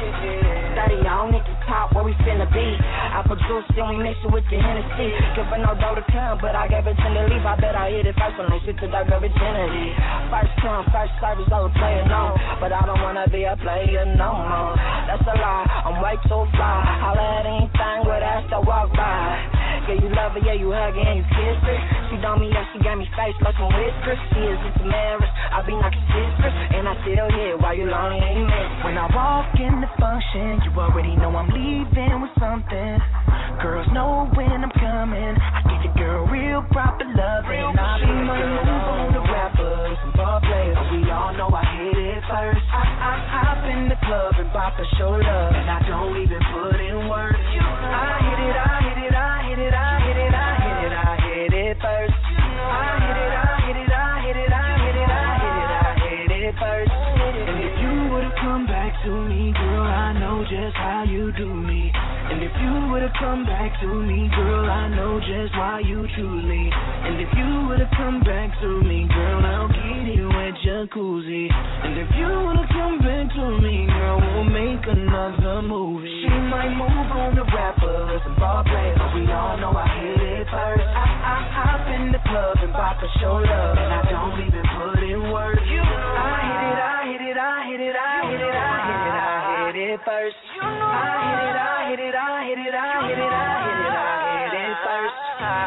Daddy, I don't need to top where we finna be. I produce and we mix it with the Hennessy. Giving no dough to come, but I gave it to the leave. I bet I hit it first when they switch to that virginity. First come, first service, I was playing no, but I don't wanna be a player no more. That's a lie, I'm way too fly. Holla at anything with ass to walk by. Yeah, you love her, yeah, you hug her and you kiss her. She told me that she got me face like some whiskers. She is just a marriage, I be knocking sisters, and I still here while you lonely and you miss. When I walk in the function, you already know I'm leaving with something. Girls know when I'm coming. I give your girl real proper love, and I be my move on the rappers and ball players, but we all know I hit it first. I, I hop in the club and bop a shoulder, and I don't even put in work. I hit it, I hit it, I hit it, I hit it, I hit it, I hit it first. I hit it, I hit it, I hit it, I hit it, I hit it, I hit it first. And if you would've come back to me, girl, I know just how you do me. And if you would've come back to me, girl, I know just why you choose me. And if you would've come back to me, girl, I'll get you a jacuzzi. And if you would've come back to me, girl, we'll make another movie. She might move on the rappers and ball players, but we all know I hit it first. I, I hop in the club and bop a shoulder, and I don't even put in work. I hit it, I hit it, I hit it, I hit it, I hit it, I hit it first. I hit it, I hit it, I hit it, I hit it, I hit it, I hit it first.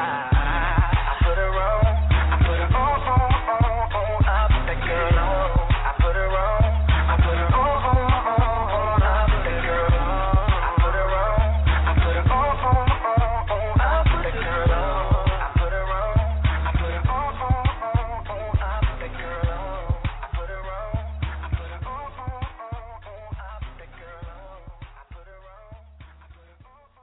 I put her on, I put her on, on, on, on, I put that girl on. I put her on, I put her on, on, on, on, I put that girl on. I put her on, I put her on, on, on, on, I put that girl on. I put her on, I put her on, on, on, on, I put that girl on. I put her on, I put her on, on, on, on, I put that girl on. I put her on, I put her on, on.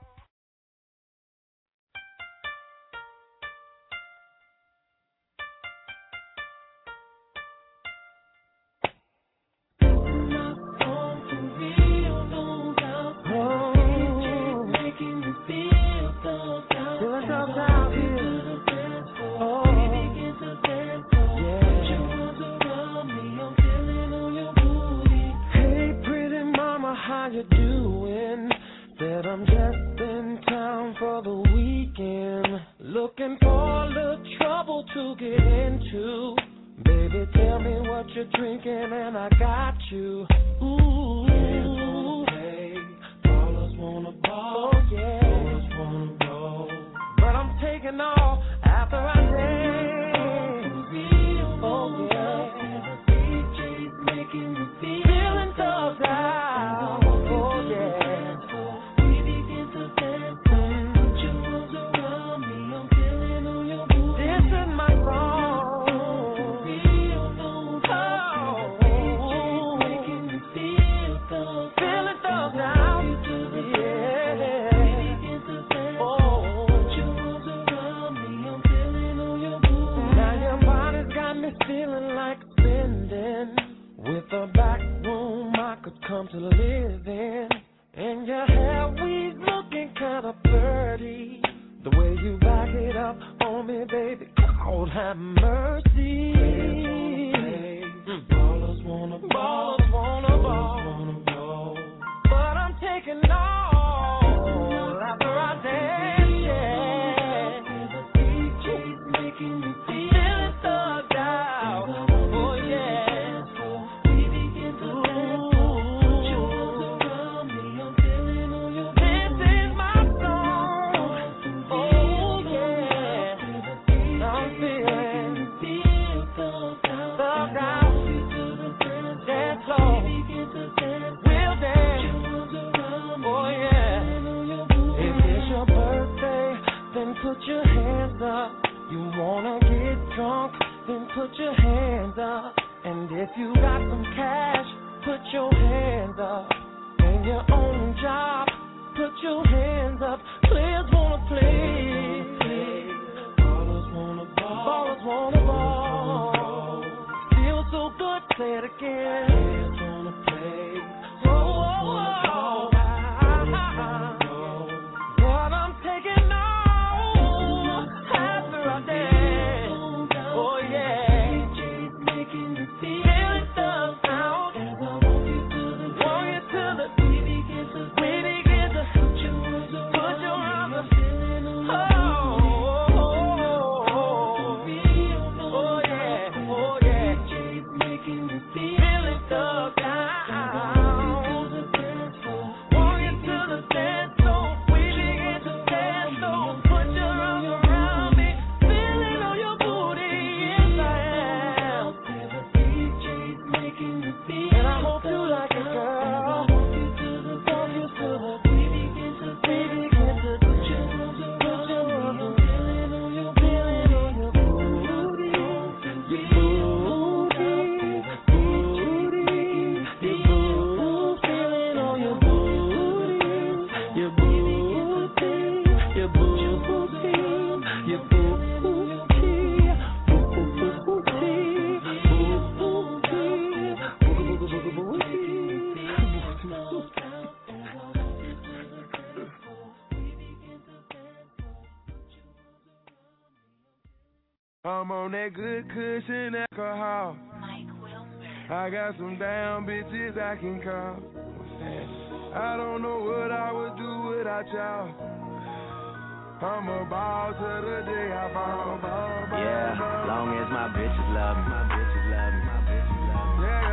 How you doing? Said I'm just in town for the weekend, looking for a little trouble to get into. Baby, tell me what you're drinking and I got you. Ooh, hey, ballers wanna ball, oh, yeah. Ballers wanna roll, but I'm taking off after I dance. Oh yeah, the D J's making me feel feeling thugged out. With a back room I could come to live in, and your hair weave looking kinda pretty. The way you back it up on me, baby, Lord have mercy. Ballers wanna ball, ballers wanna ball, ball, but I'm taking all after I dance, yeah. The D J's making me feel thugged out. Oh yeah. Dance floor. put your hands up. You wanna get drunk, then put your hands up. And if you got some cash, put your hands up. And your own job, put your hands up. Players wanna play, ballers wanna ball, ballers wanna ball. Feels so good, say it again. Players wanna play, ballers wanna ball. What I'm taking on after a day, oh yeah. D J's making me feel it stuff out. As I walk you to the, walk you to the, we begin to, we begin to put your arms around, put your arms around. Oh, oh, oh, oh, yeah, oh yeah. D J's making me feel it stuff out. Walk you to the dance floor, we begin to dance floor. Put your arms around me, feeling on your booty, yes I am. D J's making me feel, and I hope you like it, girl. Walk you to the, walk you to the, we begin to, we begin to put your arms around, put your arms around, feeling on your, feeling on your booty, your booty, booty, your booty, feeling on your booty, your booty, your booty, your booty, your I'm on that good cushion alcohol. I got some damn bitches I can call. I don't know what I would do without y'all. I'm a ball to the day I fall. Yeah, long as my bitches love me, my bitches love me, my bitches love me. Yeah,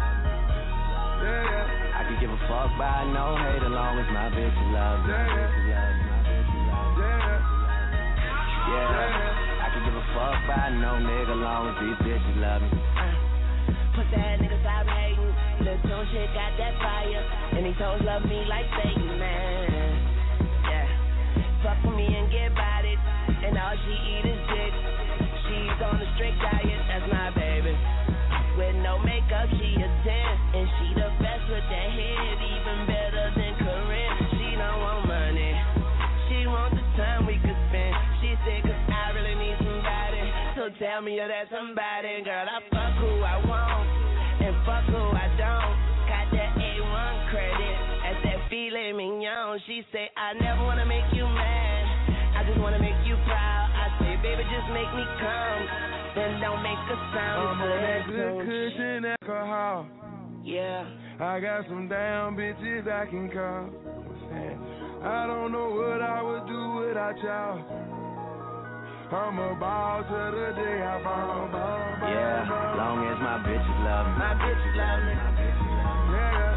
yeah, yeah. I can give a fuck by no hate as long as my bitches love me, my bitches love me, my bitches love me. Yeah, Yeah. I can give a fuck by no nigga long as these bitches love me. Put that nigga stop hating. Lil' Tune shit got that fire. And these hoes love me like Satan, man. Yeah. Fuck with me and get bodied. And all she eat is dick. She's on a strict diet, that's my baby. With no makeup, she a ten. And she the best with that head, even better than Corinne. She don't want money. She want the time we could spend. She said, cause I really need somebody. So tell me you're that somebody. Girl, I fuck who I want. And fuck who I don't. Got that A one credit. That's that filet mignon. She say, I never wanna make you mad. I just wanna make you proud. I say, baby, just make me come. Then don't make a sound. I'm on that good cushion alcohol. Yeah. I got some damn bitches I can call. I don't know what I would do without y'all. I'm a ball to the day I fall. Yeah, long as my bitches love me, My bitches love me. my bitches love me. Yeah,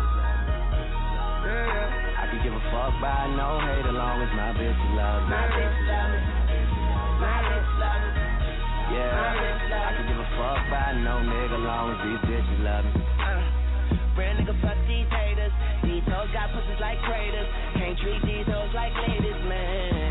yeah, yeah. I can give a fuck by no hate as long as my bitches love me. My bitches love me. My bitches love me. Yeah, I can give a fuck by no nigga long as these bitches love me. Uh, real nigga, fuck these haters. These hoes got pussies like craters. Can't treat these hoes like ladies, man.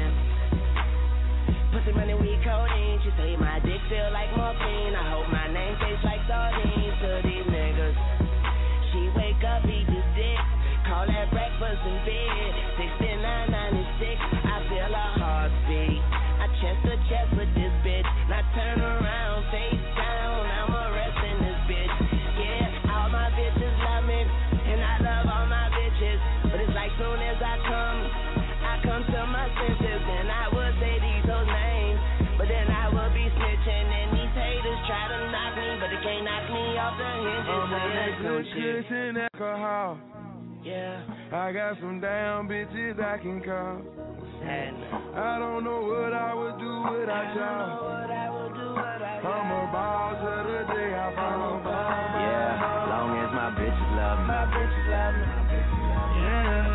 Pussy money, we codeine. She say my dick feel like morphine. I hope my name tastes like sardines to these niggas. She wake up, eat this dick. Call that breakfast in bed. sixty-nine ninety-six, I feel a heartbeat. I chest to chest with this bitch. Now turn around, face down. I'm arresting this bitch. Yeah, all my bitches love me. And I love all my bitches. But it's like soon as I come, I come to my senses. And I would say these hoes names. But then I would be snitching. And these haters try to knock me. But they can't knock me off the hinges. I'm on that good cushion alcohol. Yeah. I got some damn bitches I can call. And I don't know what I would do without y'all. what I will do, what I I'm a ball to the day I fall. Yeah, long as my bitches love me, My bitches love me. my bitches love me.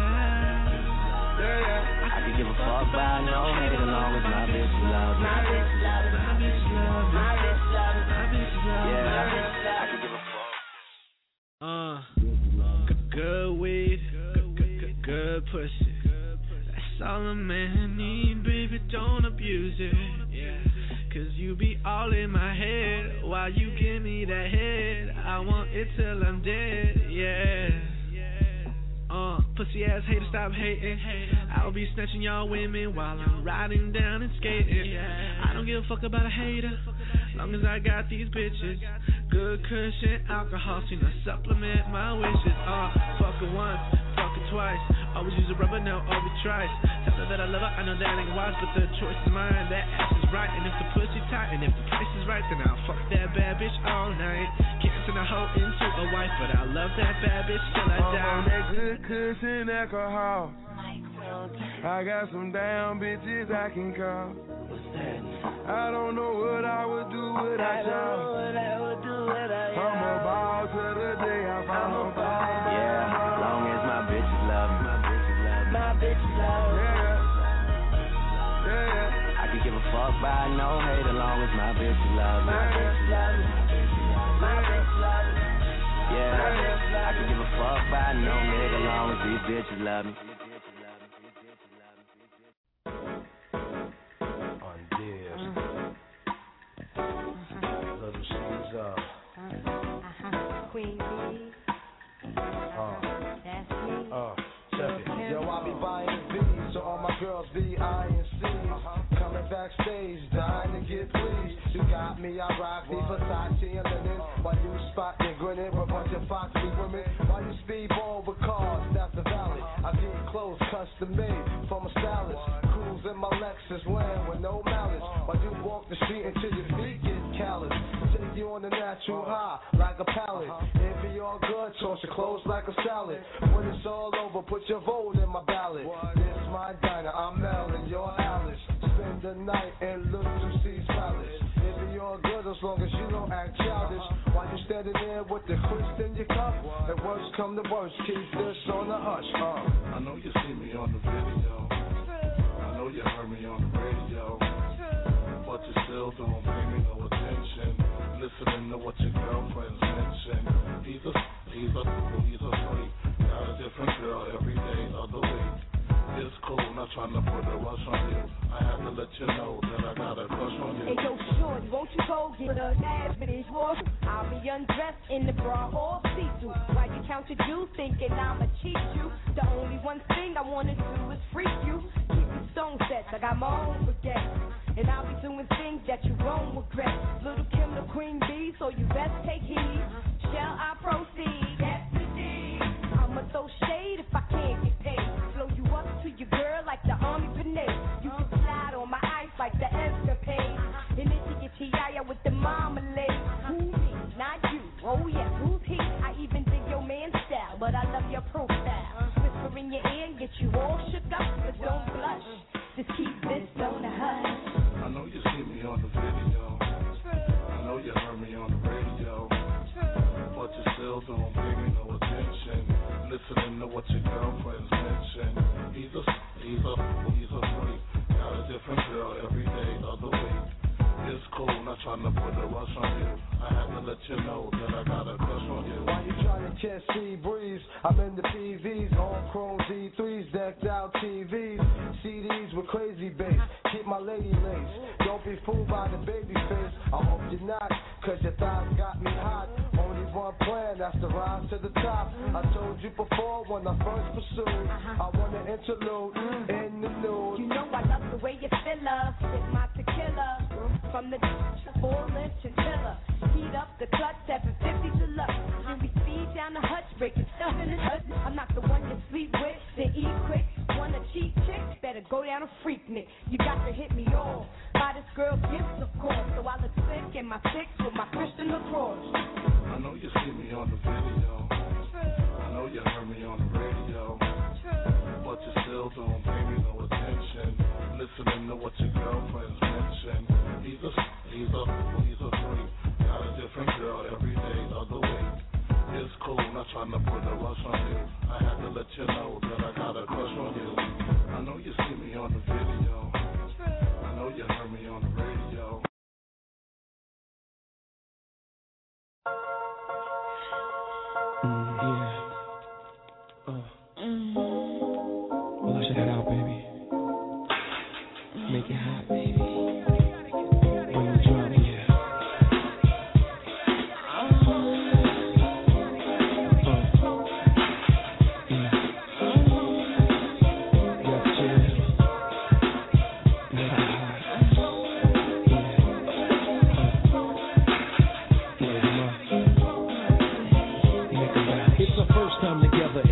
Yeah, yeah. I can give a fuck by no hate as long as my bitches love me. My bitches love me. My bitches love me. My bitches love me. My bitches love me. Yeah, My bitches love I me. can give a fuck. Uh, g- good weed, g- g- good pussy. That's all a man need, baby, don't abuse it. Yeah. Cause you be all in my head while you give me that head. I want it till I'm dead, yeah. Uh, pussy ass hater, stop hating. I'll be snatching y'all women while I'm riding down and skating. I don't give a fuck about a hater, long as I got these bitches. Good cushion, alcohol, seen to supplement my wishes. Uh, fuck her once, fuck her twice. Always use a rubber, now always tries. Tell her that I love her, I know that ain't wise, but the choice is mine. That ass is right, and if the pussy tight, and if the price is right, then I'll fuck that bad bitch all night. Can't turn a hoe into a wife, but I love that bad bitch till I die. I'm on that good cushion alcohol. I got some down bitches I can call. I don't know what I would do without y'all. I'm a ball till the day I fall. Yeah, long as my bitches love me. My bitches love me. Yeah, yeah. I can give a fuck by no hate as long as my bitches love me. My bitches love me. My bitches love me. Yeah, I can give a fuck by no nigga as long as these bitches love me. Queen Bee. Uh, That's me. Uh, check it. Yo, I be buying V's, so all my girls be I and C's. Uh-huh. Coming backstage, dying to get pleased. You got me, I rock me, Versace and linen. While you spot me grinning with a bunch of foxy women. While you speedball with cars, that's the valley. I get clothes custom made from a stylist. Cruise in my Lexus, land with no malice. While you walk the street until your feet get callous. Take you on the natural high, like a pallet. If you all good, toss your clothes like a salad. When it's all over, put your vote in my ballot. This my diner, I'm Mel and you're Alice. Spend the night and look to see palace. If you all good, as long as you don't act childish. While you standing there with the crisp in your cup, and worst come to worst, keep this on the hush. Uh. I know you see me on the video. I know you heard me on the radio. But you still don't pay me no attention. Listening to what your girlfriends mention. He's a, he's a, he's a freak. Got a different girl every day of the week. It's cool, not trying to put a rush on you. I have to let you know that I got a crush on you. Hey yo, shorty, won't you go get a ass for this war? I'll be undressed in the bra or see-through. While you count your juice, thinking I'ma cheat you. The only one thing I wanna do is freak you. Keep your stone sets, I got my own baguette. And I'll be doing things that you won't regret. Little Kim the Queen Bee, so you best take heed. Shall I proceed? Yes, indeed. I'ma throw shade if I can't get paid. Flow you up to your girl like the army grenade. You can slide on my ice like the escapade. And if you get T-I-A with the marmalade. Who me? Not you. Oh yeah, who's he? I even dig your man style, but I love your profile. Whisper in your ear and get you all shook up, but don't blush. Just keep this on the hush. I know you see me on the video. I know you heard me on the radio. But you still don't pay me no attention. Listening to what your girlfriends mention. He's a, he's a, he's a freak. Got a different girl every day of the week. It's cool, not trying to put a rush on you. I have to let you know that I got a crush on you. While you trying to catch sea breeze, I'm in the P Vs, on chrome D threes, decked out T Vs, C Ds with crazy bass. Keep my lady lace. Don't be fooled by the baby face. I hope you're not, cause your thighs got me hot. Only one plan, that's to rise to the top. I told you before when I first pursued, I want an interlude in the nude. You know I love the way you fill up, sip my tequila. From the full length chinchilla. Heat up the clutch, seven fifty deluxe. Then we speed down the hutch, breaking stuff in the hut. I'm not the one you sleep with, then eat quick. Want a cheap chick? Better go down a freak nick. You got to hit me off. Buy this girl gifts, of course. So I look sick in my six with my Christian LaCroix. I know you see me on the video. I know you heard me on the radio. But you still don't pay me no attention. Listening to what your girlfriends mention. He's a, he's a, he's a freak. Got a different girl every day of the week. It's cool, not trying to put a rush on you. I have to let you know that I got a crush on you. I know you see me on the video. I know you heard me on the radio. Mm, yeah. Uh. Well, I should head out, baby.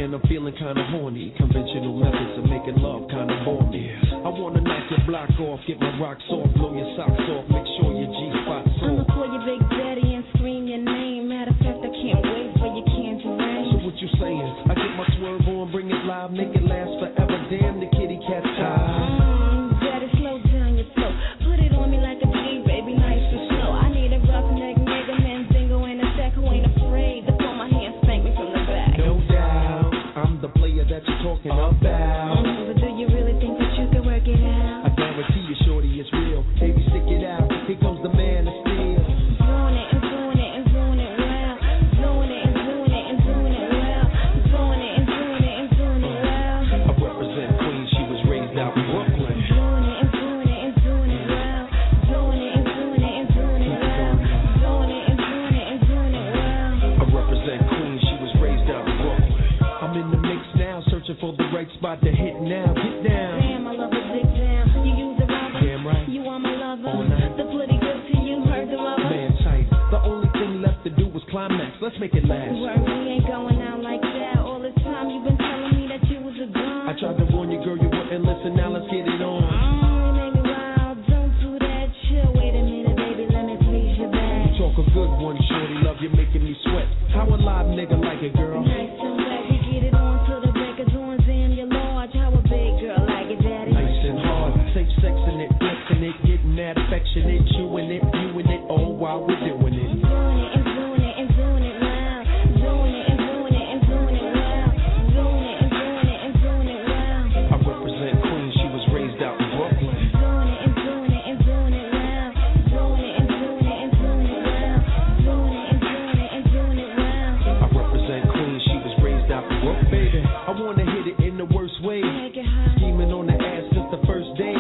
and I'm feeling kinda horny. Conventional methods of making love kinda bore me. I wanna knock your block off, get my rocks off, blow your socks off, make sure your G-spot's off. I'ma call your big daddy and scream your name. Matter of fact, I can't wait for your candy rain. So what you saying? I get my swerve on, bring it live, make it last forever. Damn, the kitty cat's tired. Mm, daddy, slow down your flow. Put it on me like a G, baby, nice and slow. I need a roughneck nigga, Manzingo in a sack who ain't afraid to pull my hand, spank me from the back. No doubt, I'm the player that you're talking about. Mm, but do you really think that you can work it out? I guarantee you, shorty, it's real. Baby, stick it out. Here comes the man of steel. Doing it and doing it and doing it well. Doing it and doing it and doing it well. Doing it and doing it and doing it well. I represent Queens. She was raised out in Brooklyn. Doing it and doing it and doing it well. Doing it and doing it and doing it well. Doing it and doing it and doing it well. I represent Queens. She was raised out in Brooklyn. I'm in the mix now, searching for the right spot to hit now. Get down. Damn, I love a dick down. You use a rubber. Damn right. You are my lover. All night. The pretty good to you, heard the lover. Man tight. The only thing left to do was climax. Let's make it last. Word, we ain't going out like that. All this time you've been telling me that you was a gun. I tried to warn you, girl, you wouldn't listen. Now let's get it on. Mm, you make me wild. Don't do that. Chill. Wait a minute, baby. Let me please your back. Talk a good one, shorty. Love you, making me sweat. How a live nigga like it, girl? Nice and wet. We get it on to the breakers on Zam. You're large. How a big girl like it, daddy? Nice and hard. Safe sexing it, flexing it, getting that affectionate, chewing it, viewing it, all while we're doing it. Doing it and doing it and doing it well. Doing it and doing it and doing it well. Doing it and doing it and doing it well. I represent Queens. She was raised out in Brooklyn. Doing it and doing it and doing it well. Doing it and doing it and doing it well. Doing it and doing it and doing it well. I represent Queens. She was raised out in Brooklyn. Baby, I wanna hit it in the worst way. Make it hot. Scheming on the ass since the first day.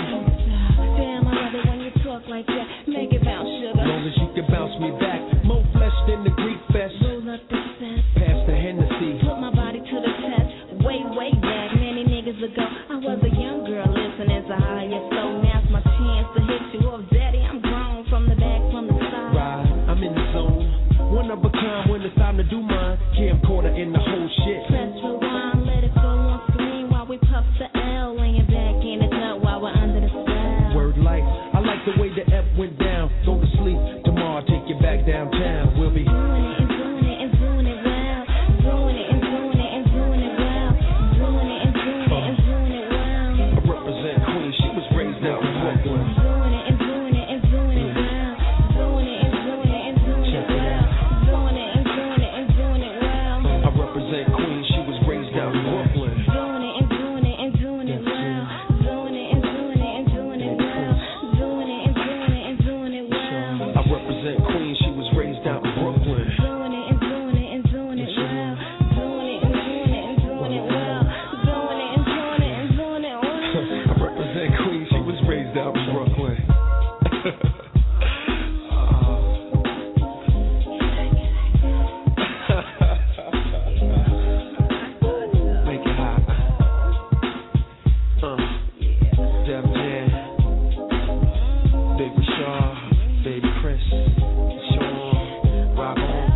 Damn, I love it when you talk like that. Make it bounce, sugar. Long as you can bounce me back. More flesh than the Greek fest. Roll up the set. Pass the Hennessy. Put my body to the test. Way, way back, many niggas ago, I was a young girl listening to higher flow. Now's my chance to hit you off, daddy. I'm grown from the back, from the side. Right, I'm in the zone. One of a kind when it's time to do mine. Camcorder in the whole shit. Press rewind, let it flow on screen while we puff the L. Laying back in the nut while we're under the spell. Word life, I like the way the F went down. Go to sleep, tomorrow I'll take you back downtown. We'll be doing it and doing it and doing it well. Doing it and doing it and doing it well. Doing it and doing it and doing it well. I represent Queens. She was raised out in Brooklyn. Doing it and doing it and doing it well. Doing it and doing it and doing it well. Doing it and doing it and doing it well. I represent Queens. She was raised out in Brooklyn. Doing it and doing it and doing it well. Doing it and doing it and doing it well. Doing it and doing it and doing it well. I represent Queens. She was raised out in Brooklyn. Doing it and doing it and doing it well. Doing it and doing it and doing it well. Doing it and doing it and doing it well. I represent Queens. She was raised out in Brooklyn. Make it hot. Uh, Def Jam, Big Shaw, Baby Chris, Sean, Rock On.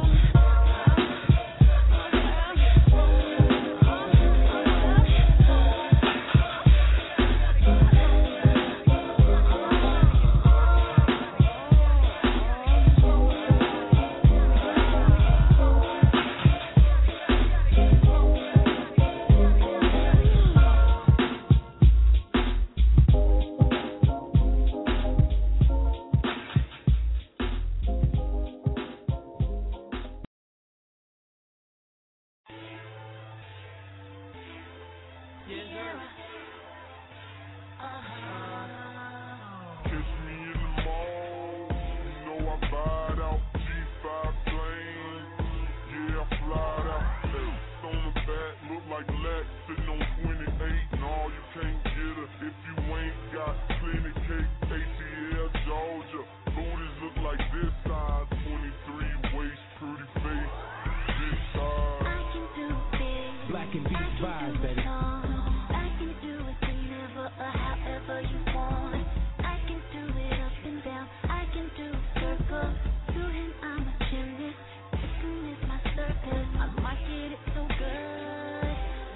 Kiss me in the mall, you know I vibe out. G five plane, yeah I fly out. X on the back, look like Lex, sitting on twenty-eight. No, you can't get her if you ain't got clinic cake. A T L Georgia, booties look like this size. twenty-three waist, pretty face, this size. I can do this. Black and beat vibes, baby. I can do it whenever or however you want. I can do it up and down. I can do circles. To him, I'm a gymnast. This one is my circus. I market it so good.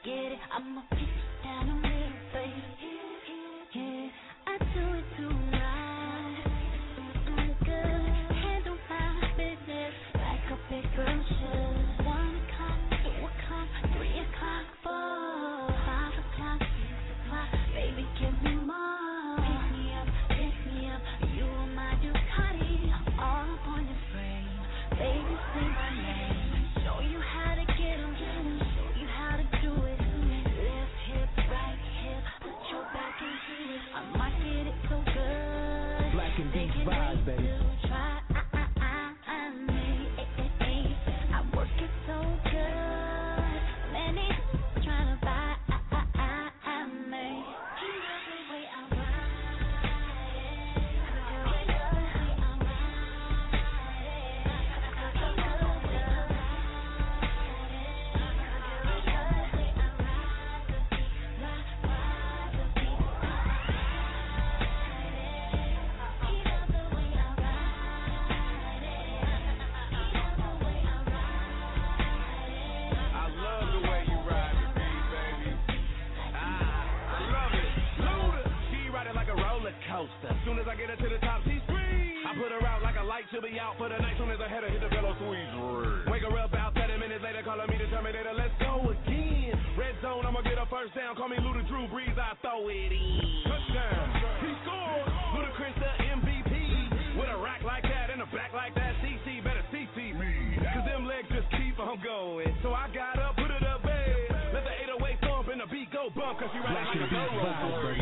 get it. I'ma put it down on me, baby. Yeah, I do it too right. I'm good, handle my business like a big girl should. One o'clock, two o'clock, three o'clock, four, five o'clock, six o'clock. Baby, give me more. Pick me up, pick me up. You are my Ducati, all up on your frame. Baby, say my name. Show you how to get 'em, show you how to do it. Left hip, right hip, put your back into it. I might get it so good. Black and Deep vibes, baby. Try, I, I, I, I, me, eh, eh, eh. I work it so good. Many trying to buy, I, I, I, I, me. He loves the way I ride it. He loves the way I ride it. He loves the way I ride it. I love the way you ride the beat, baby. Ah, I love it. Luda, she riding like a roller coaster. Soon as I get her to the top, she screams. I put her out like a light, she'll be out for the night. Soon as I head her hit the bellow sweet. Wake her up about thirty minutes later, calling me the Terminator. Let's go again. Red zone, I'ma get her first down. Call me Luda Drew Brees, I throw it in. Touchdown, he scored. Ludacris the M V P. With a rack like that and a back like that, C C better C C me. Cause them legs just keep on going. So I got up, put it up bed. Let the eight oh eight thump and the beat go bump. Cause she riding like a go-roll.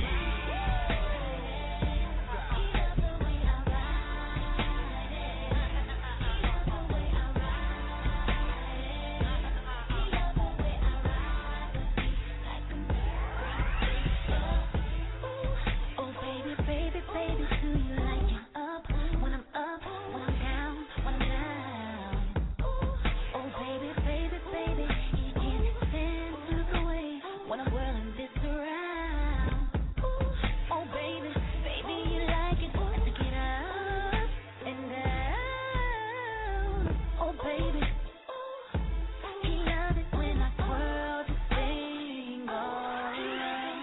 Oh baby, baby, baby, do you like it up? When I'm up, when I'm down, when I'm down. Oh baby, baby, baby, you can't stand the way when I'm whirling this around. Oh baby, baby, you like it when I get up and down. Oh baby, he loves it when I twirl the thing all around.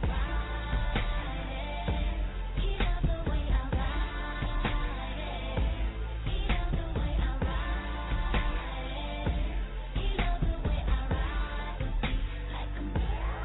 He loves the way I ride it. He loves the way I ride it. He loves the way I ride the beat like a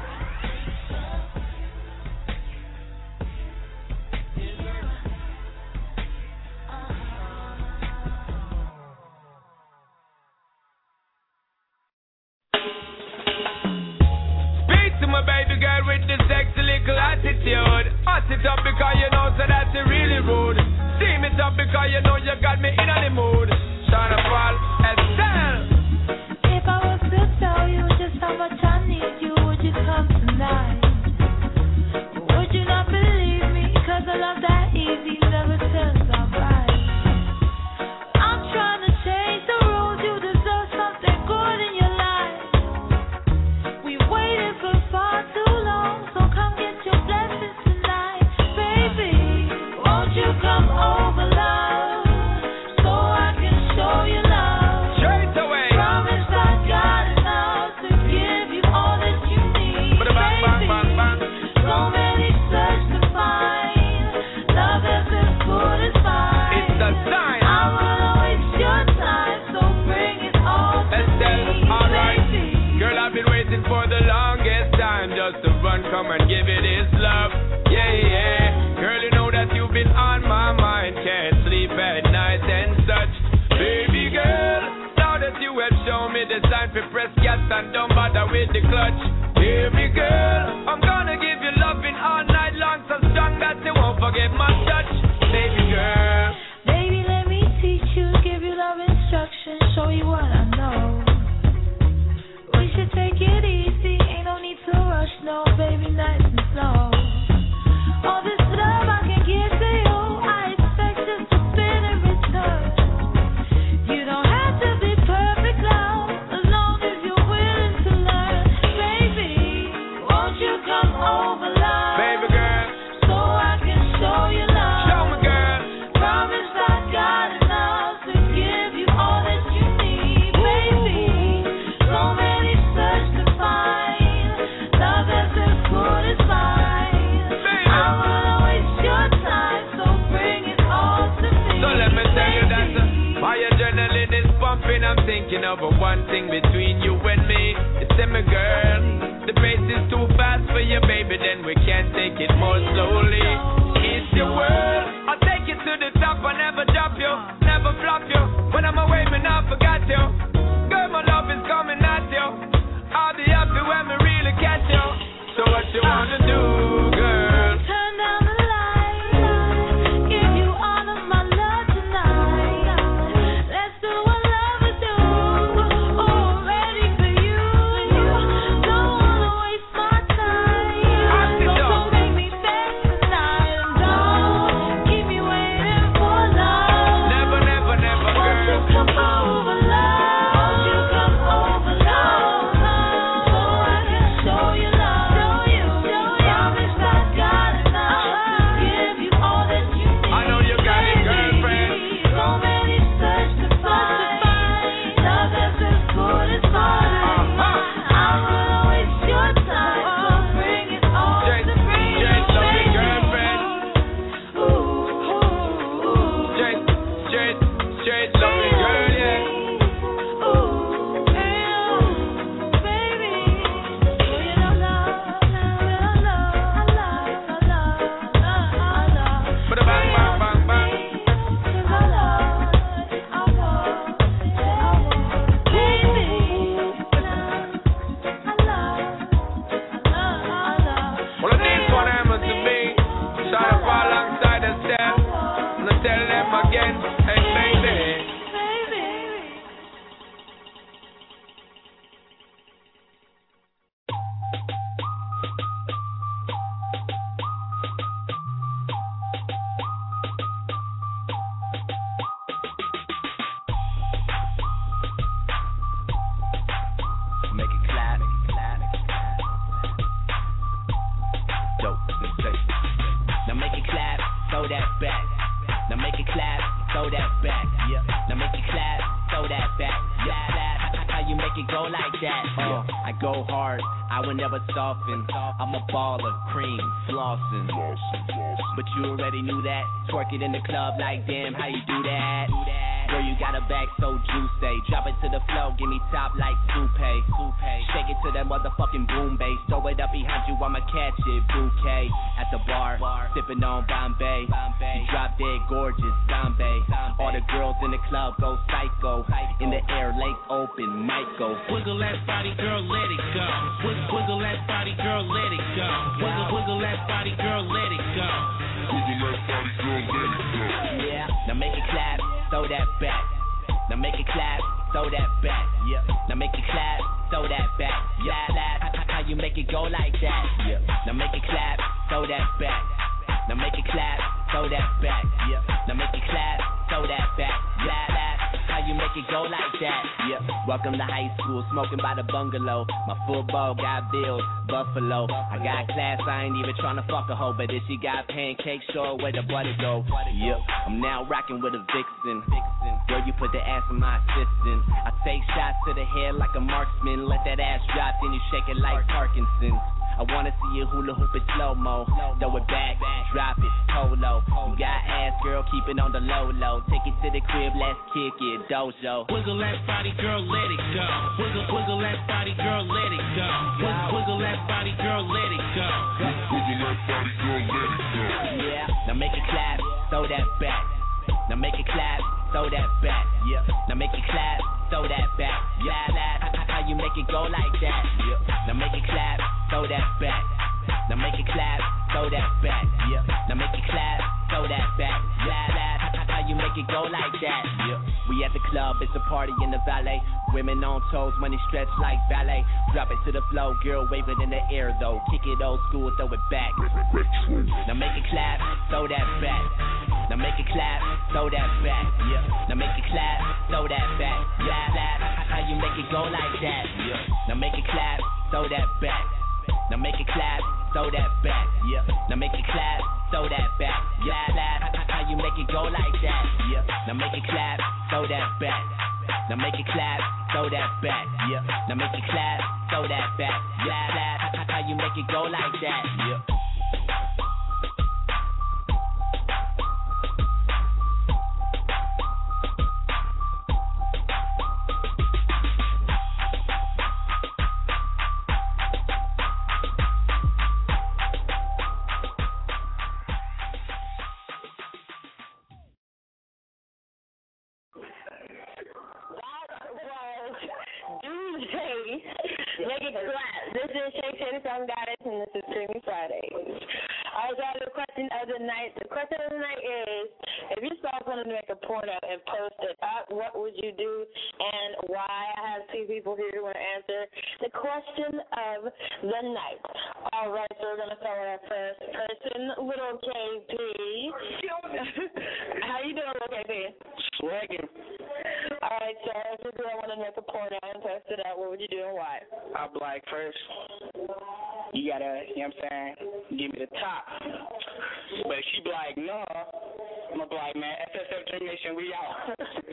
Speak to my baby girl with the sexy little attitude. Hot it up because you know so that's really rude. Steam it up because you know you got me in the mood. Shine a fall, Estelle. If I was to tell you just how much I need you, would you come tonight? Would you not believe me? Cause I love that easy, never tells alright. I'm trying to change the rules, you deserve something good in your life. We waited for far too long, so come get your blessings tonight. Baby, won't you come over, love, so I can show you love. Straight away. Promise I got enough to give you all that you need, Bada bang, bang, baby. bang, bang. So many search to find love that's as good as mine. It's the sign. I wanna waste your time, so bring it all to Estelle, me, alright. baby. Girl, I've been waiting for the longest time just to run, come and give it his love. Yeah, yeah. Girl, you know that you've been on my mind. Can't sleep at night and such. Baby girl, now that you have shown me the sign for press gas and don't bother with the clutch. Hear me, girl, I'm gonna give you loving all night long, so strong that you won't forget my touch. Baby girl. Baby, let me teach you, give you love instruction, show you what I know. We should take it easy, ain't no need to rush, no, baby, nice and slow. All this love I can give to you, I expect just a bit in return. You don't have to be perfect, love, as long as you're willing to learn. Baby, baby, then we can take it more slowly. It's your world, I'll take you to the top. I never drop you, never flop you. When I'm away, me not forgot you. Girl, my love is coming at you. I'll be happy when we really catch you. So what you wanna do, girl? Turn down the lights, give you all of my love tonight. Let's do what lovers do, all ready for you. Don't wanna waste my time, so make me dance tonight. Don't keep me waiting for love. Never, never, never, girl. Won't you come over, love? Won't you come over, love? So I can show you love. I'm a baller, cream, flossing. But you already knew that. Twerk it in the club like damn, how you do that? Girl, you got a back so juicy. Drop it to the floor, give me top like soupe. Shake it to that motherfucking boom bass. Throw it up behind you, I'ma catch it. Bouquet at the bar, sipping on Bombay. You drop dead gorgeous, Bombay. All the girls in the club go psycho. In the air, legs open, might go. Wiggle that body, girl, let it go. Wiggle, wiggle that body, girl, let it go. Wiggle, wiggle that body, girl, let it go. Wiggle that body, girl, let it go. Yeah, now make it clap, throw that back. Now make it clap, throw that back. Yeah, now make it clap, throw that back. Yeah, how, how you make it go like that? Yeah, now make it clap, throw that back. Now make it clap, throw that back. Yeah, now make it clap, throw that back. Yeah, how you make it go like that? Yeah, welcome to high school, smoking by the bungalow. My football got bills, Buffalo. I got class, I ain't even tryna fuck a hoe, but if she got pancakes, show her where the butter go. Yeah, I'm now rocking with a vixen. Girl, you put the ass in my assistant. I take shots to the head like a marksman. Let that ass drop, then you shake it like Parkinson's. I wanna see you hula hoop it slow-mo. Throw it back, drop it, polo. You got ass, girl, keep it on the low-low. Take it to the crib, let's kick it, dojo. Wiggle that body, girl, let it go. Wiggle, wiggle that body, girl, let it go. Wiggle, wiggle that body, girl, let it go. Wiggle that body, girl, let it go. Yeah, now make it clap, throw that back. Now make it clap, throw that back. Yeah, now make it clap, throw that back. Yeah, how, how you make it go like that? Yeah, now make it clap, throw that back. Now make it clap, throw that back. Yeah, now make it clap, throw that back. Yeah, how, how you make it go like that? Yeah, we at the club, it's a party in the valet. Women on toes, money stretched like ballet. Drop it to the floor, girl, wave it in the air though. Kick it old school, throw it back. Now make it clap, throw that back. Now make it clap, throw that back. Yeah, now make it clap, throw that back. Yeah, how you make it go like that? Yeah, now make it clap, throw that back. Now make it clap, throw that back. Yeah, now make it clap, throw that back. Yeah, how you make it go like that? Yeah, now make it clap, throw that back. Now make it clap, throw that back. Yeah, now make it clap, throw that back. Yeah, how you make it go like that? Yeah. Shay the Song Goddess, and this is Creamy Fridays. All right, guys, the question of the night. The question of the night is, if you saw someone make a porno and post it up, what would you do and why? I have two people here who want to answer the question of the night. All right, so we're going to start with our first person, Little K P. How you doing, Little K P? Swagging. All right, so if you girl want to make a porno and post it up, what would you do and why? I'll black first. You gotta, you know what I'm saying, give me the top. But if she be like, no, I'm a black man. S S F Dream Nation, we out.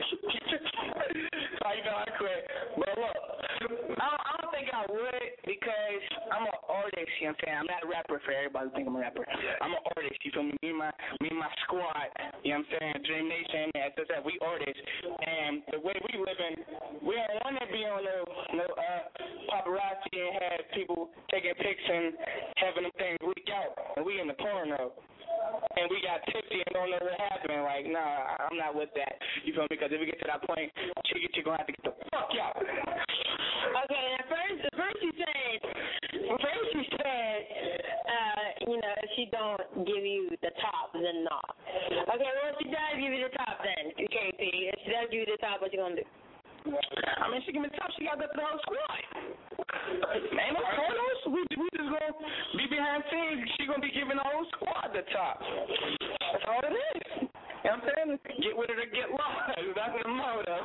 So you know I quit. But look, I don't, I don't think I would because I'm an artist, you know what I'm saying? I'm not a rapper for everybody who think I'm a rapper. I'm an artist, you feel me? Me and my, me and my squad, you know what I'm saying? Dream Nation, S S F, we artists. And the way we living, we don't want to be on no, no uh, paparazzi and have people taking pics and having them things leak out. And we in the porno. And we got tipsy and don't know what happened. Like, nah, I'm not with that. You feel me? Because if we get to that point, Chiggy Chiggy gonna have to get the fuck out. Okay, at first, at first you said, at first you said, uh, you know, if she don't give you the top, then not. Okay, well, if she does give you the top, then, K P, if she does give you the top, what you gonna do? I mean, she give me the top, she got the whole squad. Man, no photos. We, we just gonna be behind scenes. She gonna be giving the whole squad the top. That's all it is. You know what I'm saying? Get with it or get lost. That's the motto.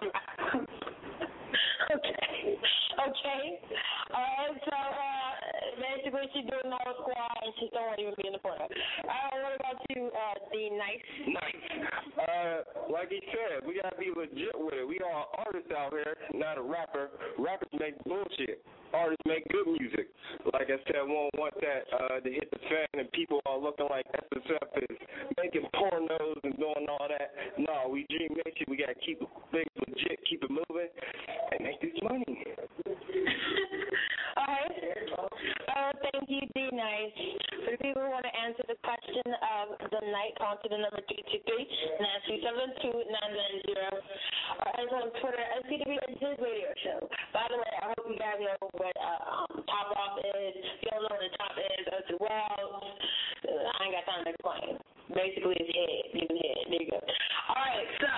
Okay. Okay. All right, so uh, basically she's doing the whole squad and she don't want to even be in the porno. Uh, what about you, uh, the nice? Nice. Uh, like he said, we gotta be legit with it. We are artists out here, not a rapper. Rappers make bullshit. Artists make good music. Like I said, we don't want that uh, to hit the fan and people are looking like S S F is making pornos and doing all that. No, we Dream Nation. We gotta keep things legit, keep it moving, and make this money. All right. Uh, thank you, D Nice. For the people who want to answer the question of the night, call to the number two two three, nine two seven two, nine nine zero. Or as on Twitter, S C W His Radio Show. By the way, I hope you guys know what uh, um, Top Off is. If you don't know what the top is, I said, well, I ain't got time to explain. Basically, it's head. You can head. There you go. All right, so.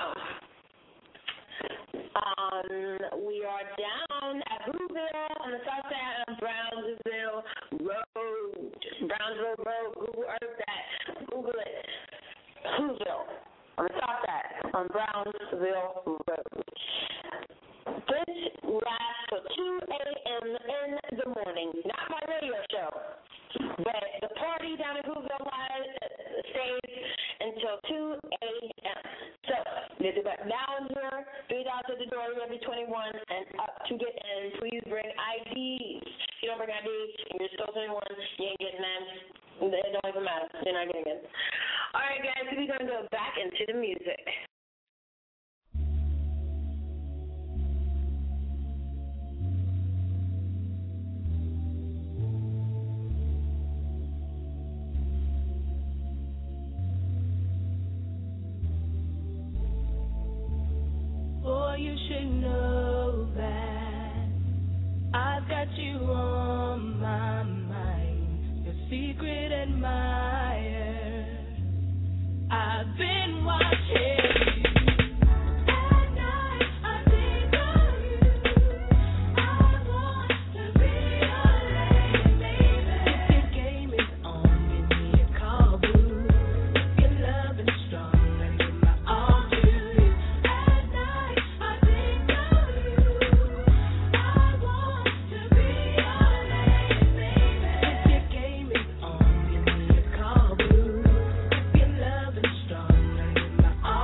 Um, we are down at Whoville on the south side of Brownsville Road. Brownsville Road. Google Earth that. Google it. Whoville on the south side on Brownsville Road. This lasts till two a.m. in the morning. Not my radio show, but the party down at Whoville stays until two a.m. So, there's about down here, three dollars at the door, you gotta be twenty-one and up to get in. Please bring I Ds. If you don't bring I Ds and you're still twenty-one, you ain't getting in. It don't even matter. You're not getting in. All right, guys, we're gonna go back into the music. Boy, you should know that I've got you on my mind, your secret admirer. I've been watching. All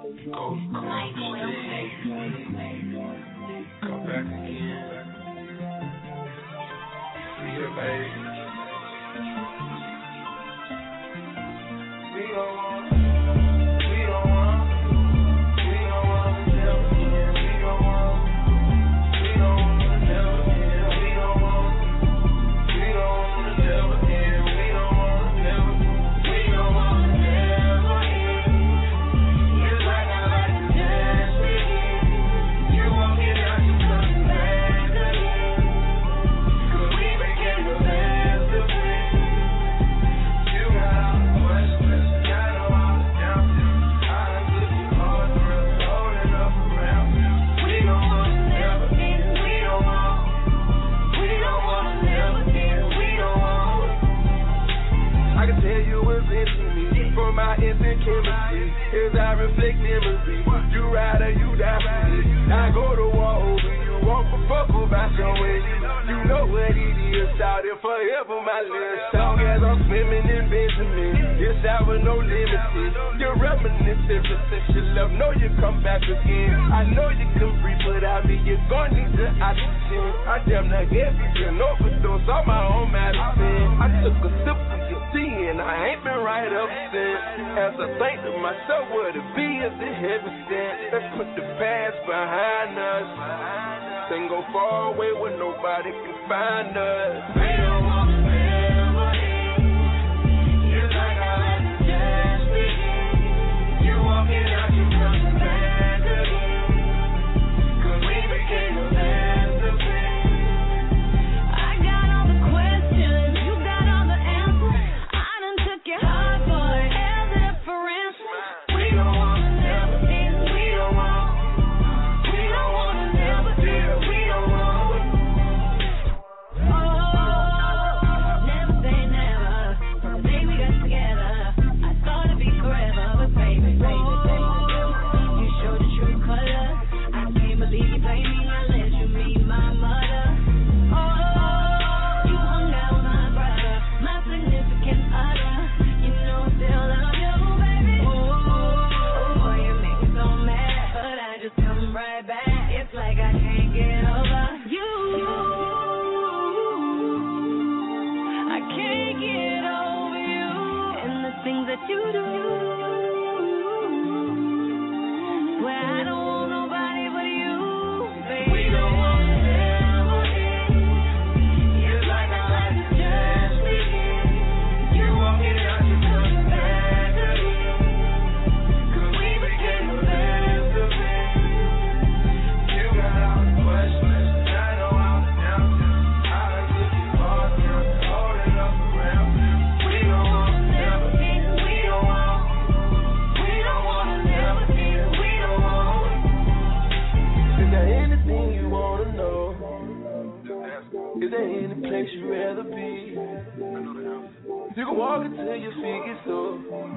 Go, go, come back again. See you, baby. We don't want, we don't want, we don't want to never end. We don't want, we don't want to never end. We don't want, we don't want to never end. We don't want to never, we don't want to never end. It's like I like to dance with you. You walking out, you coming back again. 'Cause we became the best of friends. You got all the questions, got all the answers. I done took you hard for us, holding up around you. We don't want to never end. We don't want, we don't want to never end. We don't want. I can tell you what's into me from my instant chemistry. As I reflect memory, you ride or you die for me. I go to war over you, won't fuck about your way. You know what it is, shout it forever, my little song. As I'm swimming in Benjamin, it's out with no limits. You're reminiscent, since you love, know you come back again. I know you can breathe without me, you're gonna need the oxygen. I damn near gave you an overdose on my own medicine. I took a sip of your tea and I ain't been right up since. As I think to myself, what it be is the heaven sent. Let's put the past behind us, then go far away where nobody can find us. We don't want to never end. It's like I like to just begin. You walking out, you coming back again. 'Cause we became the best of friends. I got all the questions, you got all the answers. I done took your heart for it, held it up for ransom. We don't want to never end. We don't want, we don't want to never end. We don't want. Never say never. From the day we got together, I thought it'd be forever, but baby, baby, baby, you showed the true colors. I can't believe you played me. I let you meet my mother. Oh, you hung out with my brother, my significant other. You know I still love you, baby. Oh, boy, you make me so mad, but I just come right back. It's like I can't get over you. I can't get over you and the things that you do. Swear I don't want nobody but you, baby. We don't want to never end. It's like I like to just begin. You walking out, you coming back again. 'Cause we became the best of friends. You got all the questions, I know all the answers. I done took you hard for us, holding up around you. We don't want to never end. We don't want, we don't want to never end. We don't want. Is there anything you want to know? Is there any place you'd rather be? You can walk until your feet get sore.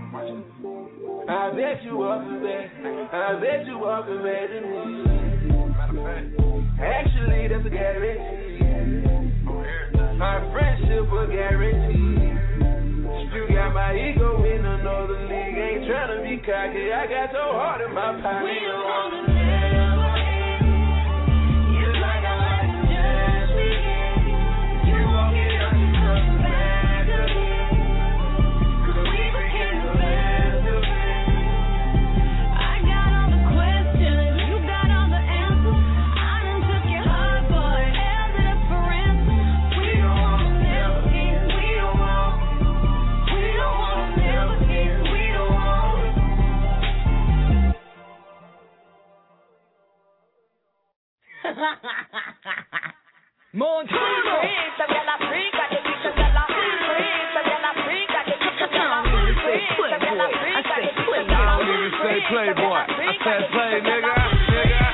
I bet you walking back. I bet you walking back to me. Actually, that's a guarantee. My friendship a guarantee. You got my ego in another league. Ain't tryna be cocky. I got your heart in my pocket. We don't want to never end. It's like I like to just begin. You walking out, you coming back again. 'Cause we became the best of friends. I got all the questions, you got all the answers. I done took your heart for it, held it up for ransom. We don't want to never end. We don't want, we don't want to never end. We don't want. Monty. Say playboy. I said play, nigga. Nigga.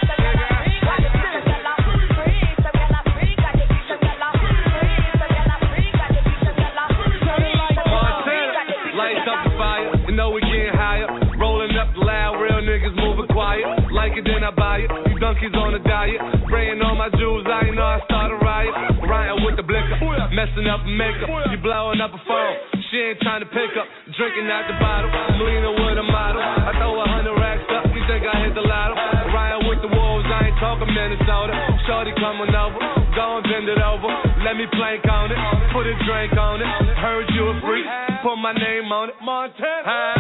Lights up the fire, you know we getting higher. Rolling up loud, real niggas moving quiet. Like it, then I buy it. You donkeys on a diet. Spraying on my jewels, I ain't know I start a riot. Ryan with the blicker, messing up makeup. You blowing up a phone, she ain't trying to pick up. Drinking out the bottle, I'm leaning with a model. I throw a hundred racks up, you think I hit the lotto. Ryan with the wolves, I ain't talking Minnesota. Shorty coming over, go and bend it over. Let me plank on it, put a drink on it. Heard you a freak, put my name on it. Montana. Huh?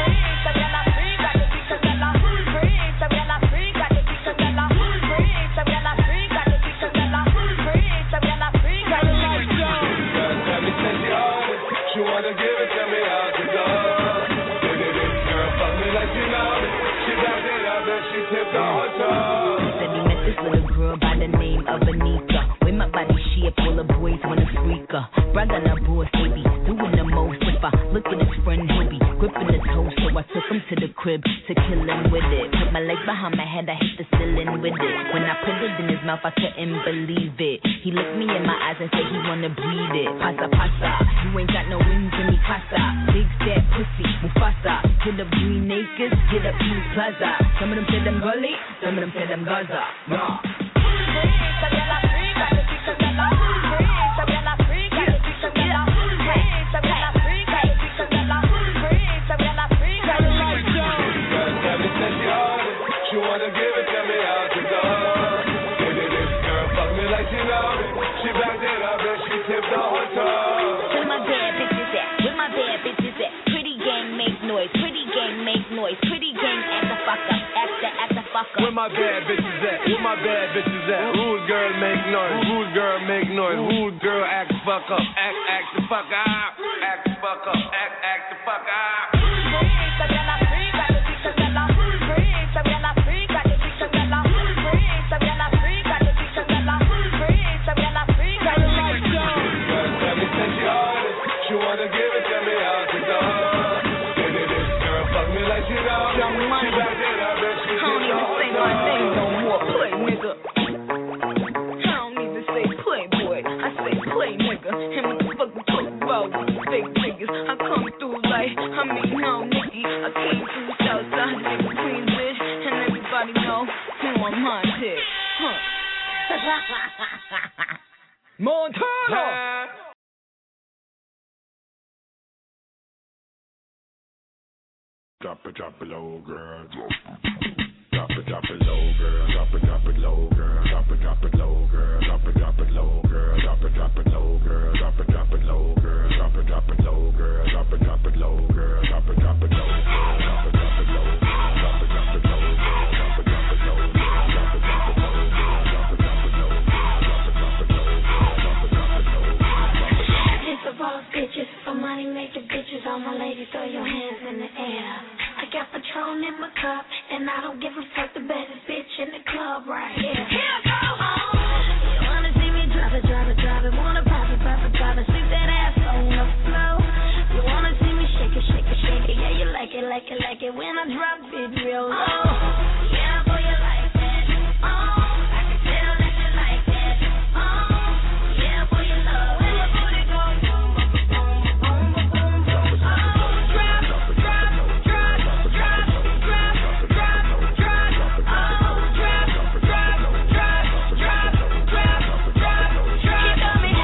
She wanna give it to me out the door. Girl, fuck me like you know it. She backed it up and she tipped on her toes. Said he met this little girl by the name of Anika. With my body shape, all the boys wanna freak her. Brother and boy, baby, doing the most. If I look at his friend, he'll be gripping his hoe. So I took him to the crib to kill him with it. Put my leg behind my head, I hit the ceiling with it. When I put it in his mouth, I couldn't believe it. He looked me in my eyes and said he wanna breathe it. Pasa, pasa, you ain't got no wings in me, casa. Big fat pussy, Mufasa. Hit up Green Acres, hit up East Plaza. Some of them say them gully, some of them say them Gaza. Raw. She wanna give it to me out the door. Baby, this girl fuck me like she know it. She backed it up and she tipped on her toes. Where my bad bitches at? Where my bad bitches at? Pretty gang make noise, pretty gang make noise, pretty gang act the fuck up, act the act the fuck up. Where my bad bitches at? Where my bad bitches at? Rude girl make noise, rude girl make noise, rude girl act the fuck up, act act the fuck up, act the fuck up, act act the fuck up. She wanna give it to me out the door. Baby, this girl fuck me like she know. Young money. She backed it up and she I don't even say my name no more, play nigga. I don't even say playboy, I say play nigga. And what the fuck we talk about with these fake niggas? I come through like, I mean, no, Nicky. I came through the south side, nigga, Queensbridge. And everybody know who I'm haunted. Huh. Montana! Drop it, drop it low, girl. Drop it, drop it low, girl. Drop it, drop it low, girl. Drop it, drop it low, girl. Drop it, drop it low, girl. Drop it, drop it low, girl. Drop it, drop it low, girl. Drop it, drop it low, girl. Drop it, drop it low, girl. Drop it, drop it low, girl. Drop it, drop it low, girl. Drop it, drop it low, girl. Drop it, drop it low, girl. Drop it, drop it low, girl. Drop it, drop it low, girl. Drop it, drop it low, girl. Drop it, drop it low, girl. It's a boss bitches, for money making bitches. All my ladies, throw your hands in the air. I got Patron in my cup, and I don't give a fuck. The baddest bitch in the club right here. Here go home. You wanna see me drop it, drop it, drop it. Wanna pop it, pop it, pop it. Stick that ass on the floor. You wanna see me shake it, shake it, shake it. Yeah, you like it, like it, like it. When I drop it real low. Yeah, boy, you like that. Oh, I can tell that you like that. Oh, yeah, boy, you love when my booty goes boom, boom, boom, boom, boom, boom. Oh, drop, drop, drop, drop, drop, drop, drop, drop. Oh, drop, drop, drop, drop, drop, drop, drop. You got me.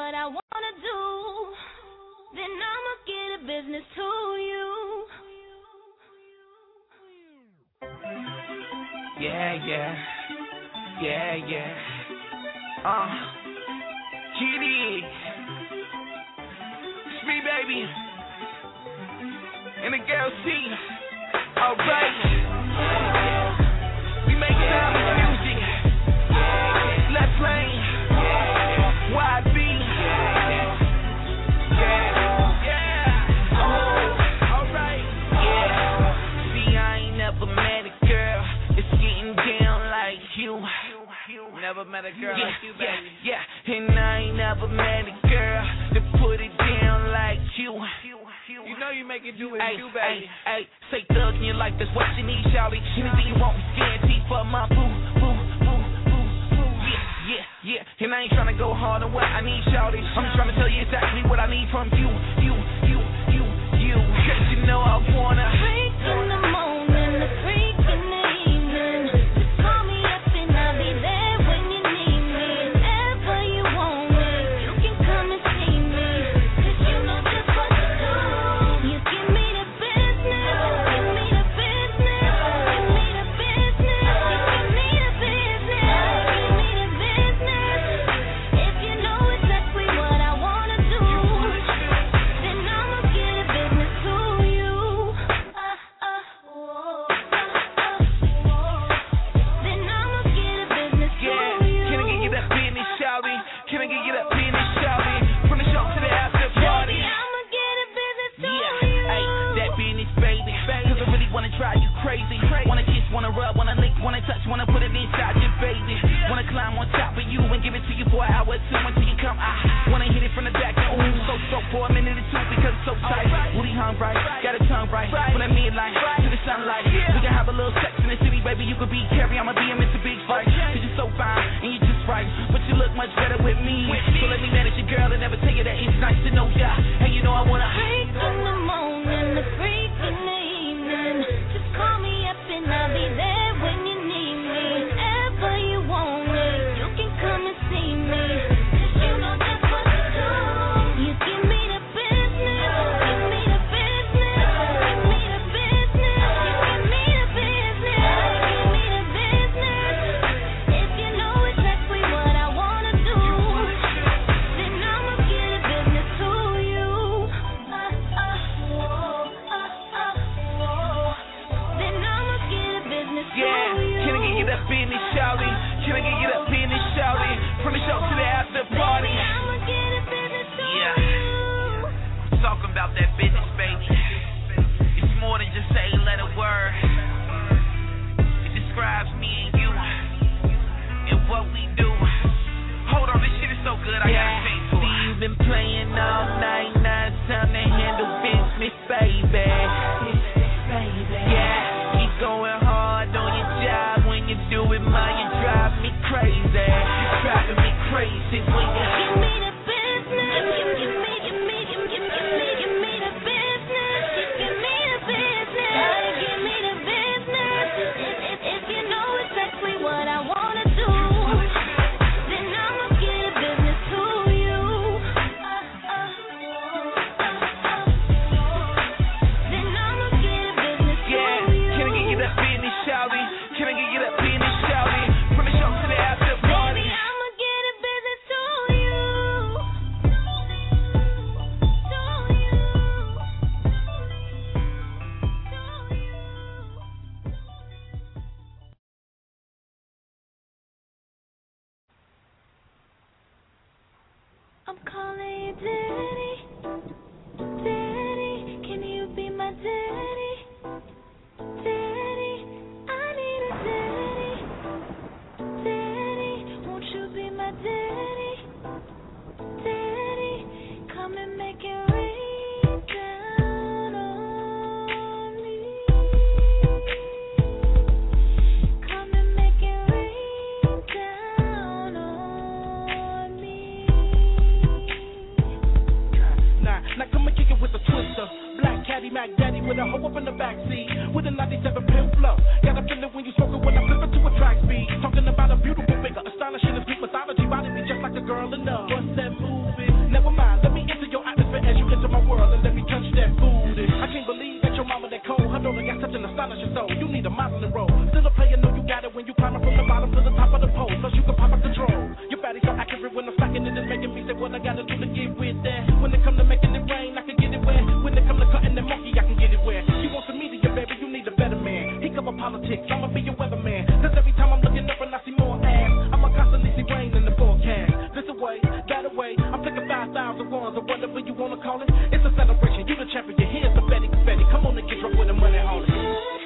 what I wanna do, then I'ma get a business to you. Yeah, yeah, yeah, yeah. Uh, Kitty, it's me, baby, and the girl C. Alright, we make time with music. Left lane, Y B. Yeah, yeah. Oh, alright. Yeah. See, I ain't never met a girl that's getting down like you. Never met a girl yeah, like you, baby. Yeah, yeah, and I ain't never met a girl that put it down like you. You know you make it do it, you, baby. Hey, say thug in your life, that's what you need, shawty. Anything you want is guaranteed for my boo, boo, boo, boo, boo. Yeah, yeah, yeah. And I ain't tryna go hard on what I need, shawty. I'm just tryna tell you exactly what I need from you, you, you, you, you. Cause you know I wanna freak in the morning, the freak in the evening. Just call me up and I'll be there when you need me. Whenever you want me, you can come and see me. Cause you know just what to do. You give me the business, give me the business, give me the business, give me the business, give me the business. If you know exactly what I wanna do, then I'ma get a business to you. Uh, uh, whoa, uh, uh, whoa. Then I'ma get a business to Yeah, you. can I get you that business, shawty? Can I get you that business, shawty? From the show to the after party. Baby, I'ma get a business to Yeah, you. hey, that business, baby. Cause I really wanna drive you crazy. Wanna kiss, wanna rub, wanna lick, wanna touch, wanna put it inside your baby. Wanna climb on top of you and give it to you for an hour or two until you come out. Wanna hit it from the back, ooh, so so for a minute or two because it's so tight. Booty hung right, got a tongue right. From that midlight to the sunlight. We can have a little sex in the city, baby. You could be Carrie, I'ma be a Mister Big Fight. Cause you're so fine and you're just right, but you look much better with me. So let me manage your girl and never tell you that it's nice to know ya. And you know I wanna freak in the morning, the freak in the evening. Just call me up and I'll be there when you need me. Whenever you want me, you can come and see me. Cause you know just what to do. You give me the business, give me the business, give me the business, give me the business, give me the business. If you know exactly what I wanna do, can astonish your soul. You need a modeling role. Still a player, know you got it when you climb up from the bottom to the top of the pole. Plus you can pop up control. Your body's so accurate when I'm stacking it, it's making me say what I gotta do to get with that. When it come to making it rain, I can get it wet. When it come to cutting the monkey, I can get it wet. You want some media, baby, you need a better man. He cover politics, I'ma be your weatherman. Cause every time I'm looking up and I see more ass, I'ma constantly see rain in the forecast. This away, that away, I'm taking five thousand ones or whatever you wanna call it. It's a celebration, you the champion, here's the Betty Betty. Come on and get drunk with the money on it.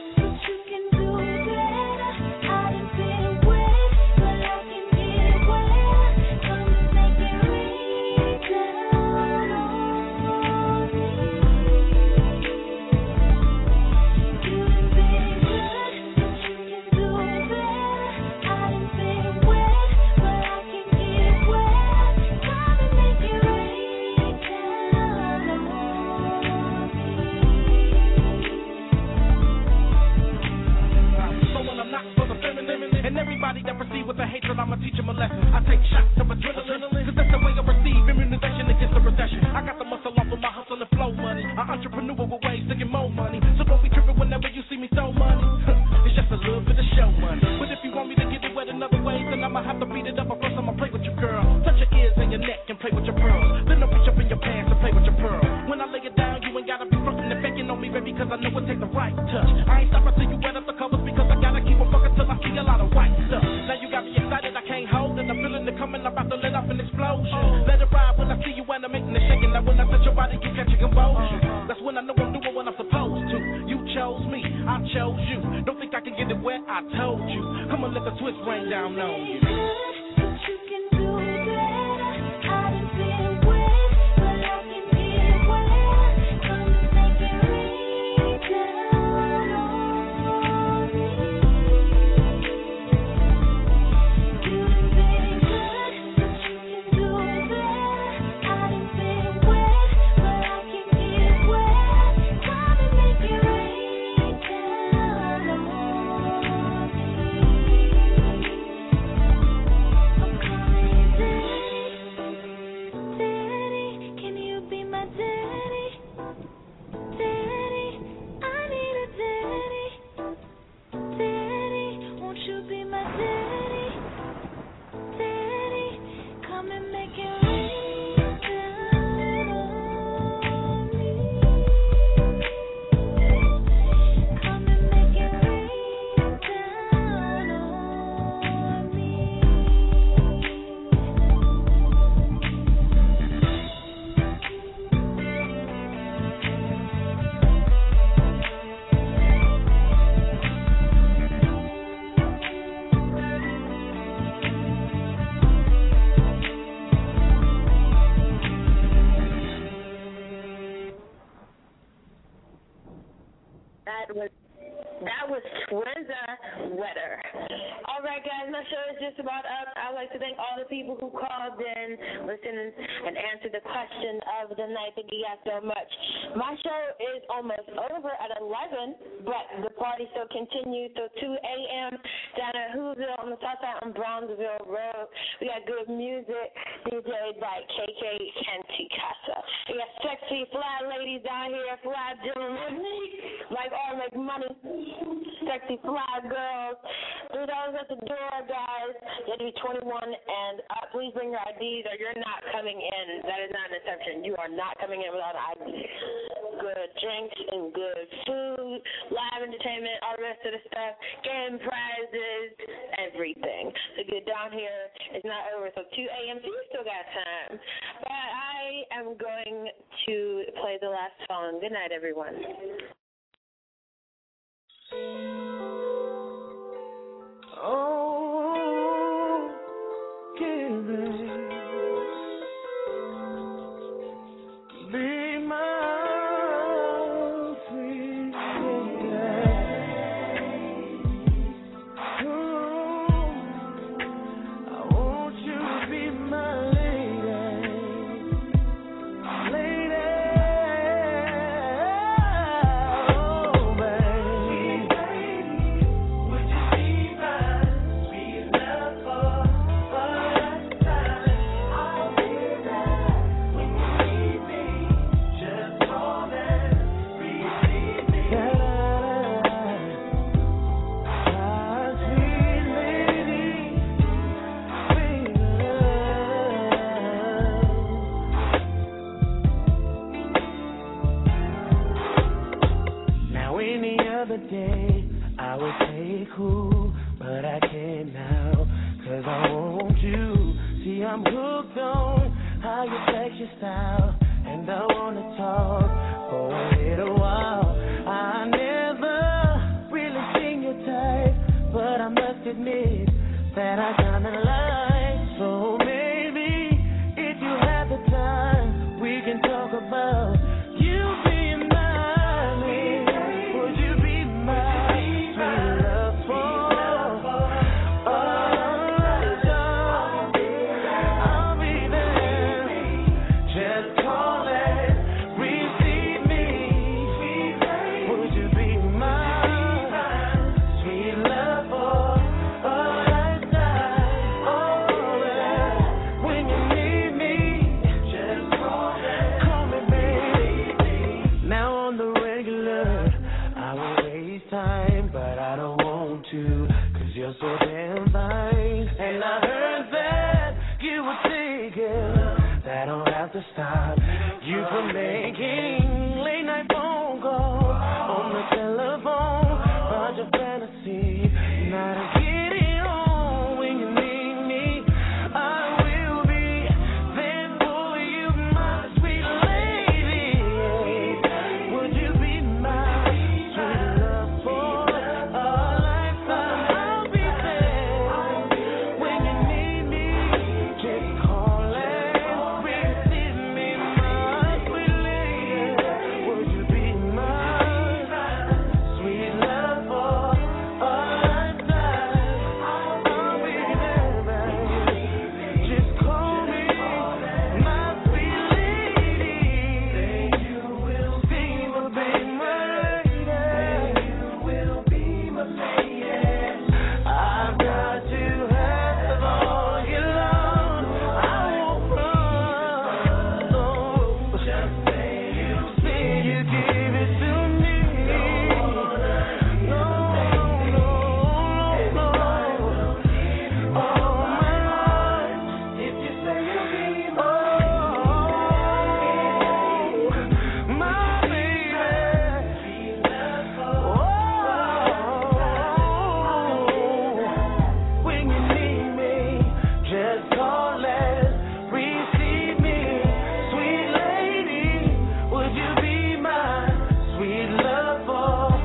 That proceed with the hatred, I'ma teach him a lesson. I take shots of adrenaline, cause that's the way I receive immunization against the recession. I got the muscle off of my hustle and flow money. An entrepreneur with ways to get more money. So don't be tripping whenever you see me throw money. It's just a little bit of show money. But if you want me to get it wet another way, then I'ma have to beat it up. But first I'ma play with your girl. Touch your ears and your neck and play with your pearls. Then I'll reach up in your pants and play with your pearl. When I lay it down, you ain't gotta be frontin' and begging on me, baby, cause I know it takes the right touch. I ain't stopping till you wet up the covers because I gotta keep on fucking till I see a lot of white stuff. Now you got me excited, I can't hold it. I'm feeling it coming, I'm about to let off an explosion. Let it ride when I see you animating and shaking. Now when I touch your body, you catch a composure. That's when I know I'm doing what I'm supposed to. You chose me, I chose you. Don't think I can get it wet, I told you. Come on, let the twist rain down on you. You can do better. I done been wet, but I can get wet. Come and make it rain down on me. You've been good, but you can do better. I done been wet, but I can get wet. Come and make it rain down on me. That was that was Twizza Wetter. All right, guys, my show is just about up. I'd like to thank all the people who called in, listened, and answered the question of the night. Thank you guys so much. My show is almost over at eleven, but the party still continues. So two a.m. down at Whoville on the south side on Bronzeville Road. We got good music, D J'd by K K Kenty Casa. We got sexy fly ladies down here, fly gentlemen, like all make money. Sexy fly girls. three dollars at the door, guys. You have to be twenty-one and up. Please bring your I Ds or you're not coming in. That is not an exception. You are not coming in without an I D. Good drinks and good food, live entertainment, all the rest of the stuff, game prizes, everything. So get down here. It's not over. So two a.m. So you still got time. But I am going to play the last song. Good night, everyone. Oh, giving, be my sweet Ooh, I want you to be my lady, lady. I would say cool, but I can't now, cause I want you. See, I'm hooked on how you flex your style, and I wanna talk for a little while. I never really seen your type, but I must admit that I kinda like. So maybe if you have the time, we can talk about you being mine. Would you be my sweet love for all time? I'll be there. Just call and receive me. Would you be my sweet love for all lifetime? Oh, yeah. When you need me, just call and call me, baby. Now on the regular, I won't waste time, but I don't want to, cause you're so damn fine. And I heard that you were taken, that don't have to stop you from making late night phone calls on the telephone about your fantasy. Now to get it on when you need me, I will be there for you, my sweet lady. Would you be my sweet love for a lifetime? I'll be there when you need me. Just call and receive me, my sweet lady. Would you be my sweet love for a lifetime? I'll be there, baby. Just call me my sweet lady. You will be my baby. You will be my lady. I've got to have all you love. I won't run. No, just say you say you give it to me. No, no, no, no. All my life, if you say you'll be mine. Oh, my baby. Oh, when you need me, just call and receive me, sweet lady. Would you be my sweet love for?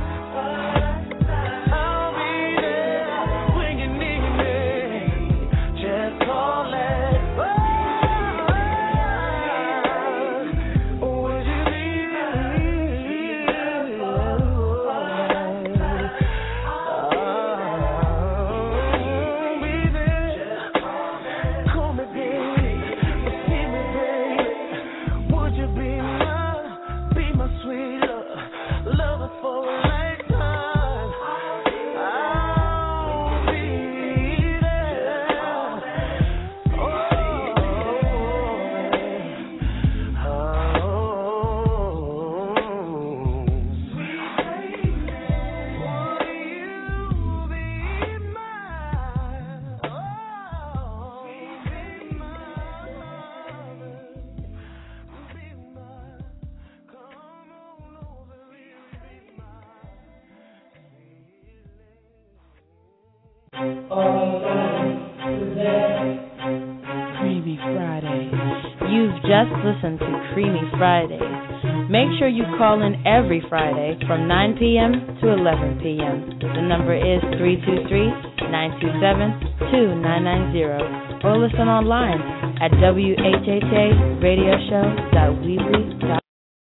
I'll be there when you need me. Just call and would you be there? Call me, baby. See me, baby. Would you be my, be my sweet love, lover for a lifetime? I'll be there. Creamy Friday. You've just listened to Creamy Fridays. Make sure you call in every Friday from nine p.m. to eleven p.m. The number is three two three, nine two seven, two nine nine zero or listen online at w h h a radio show dot weebly dot com.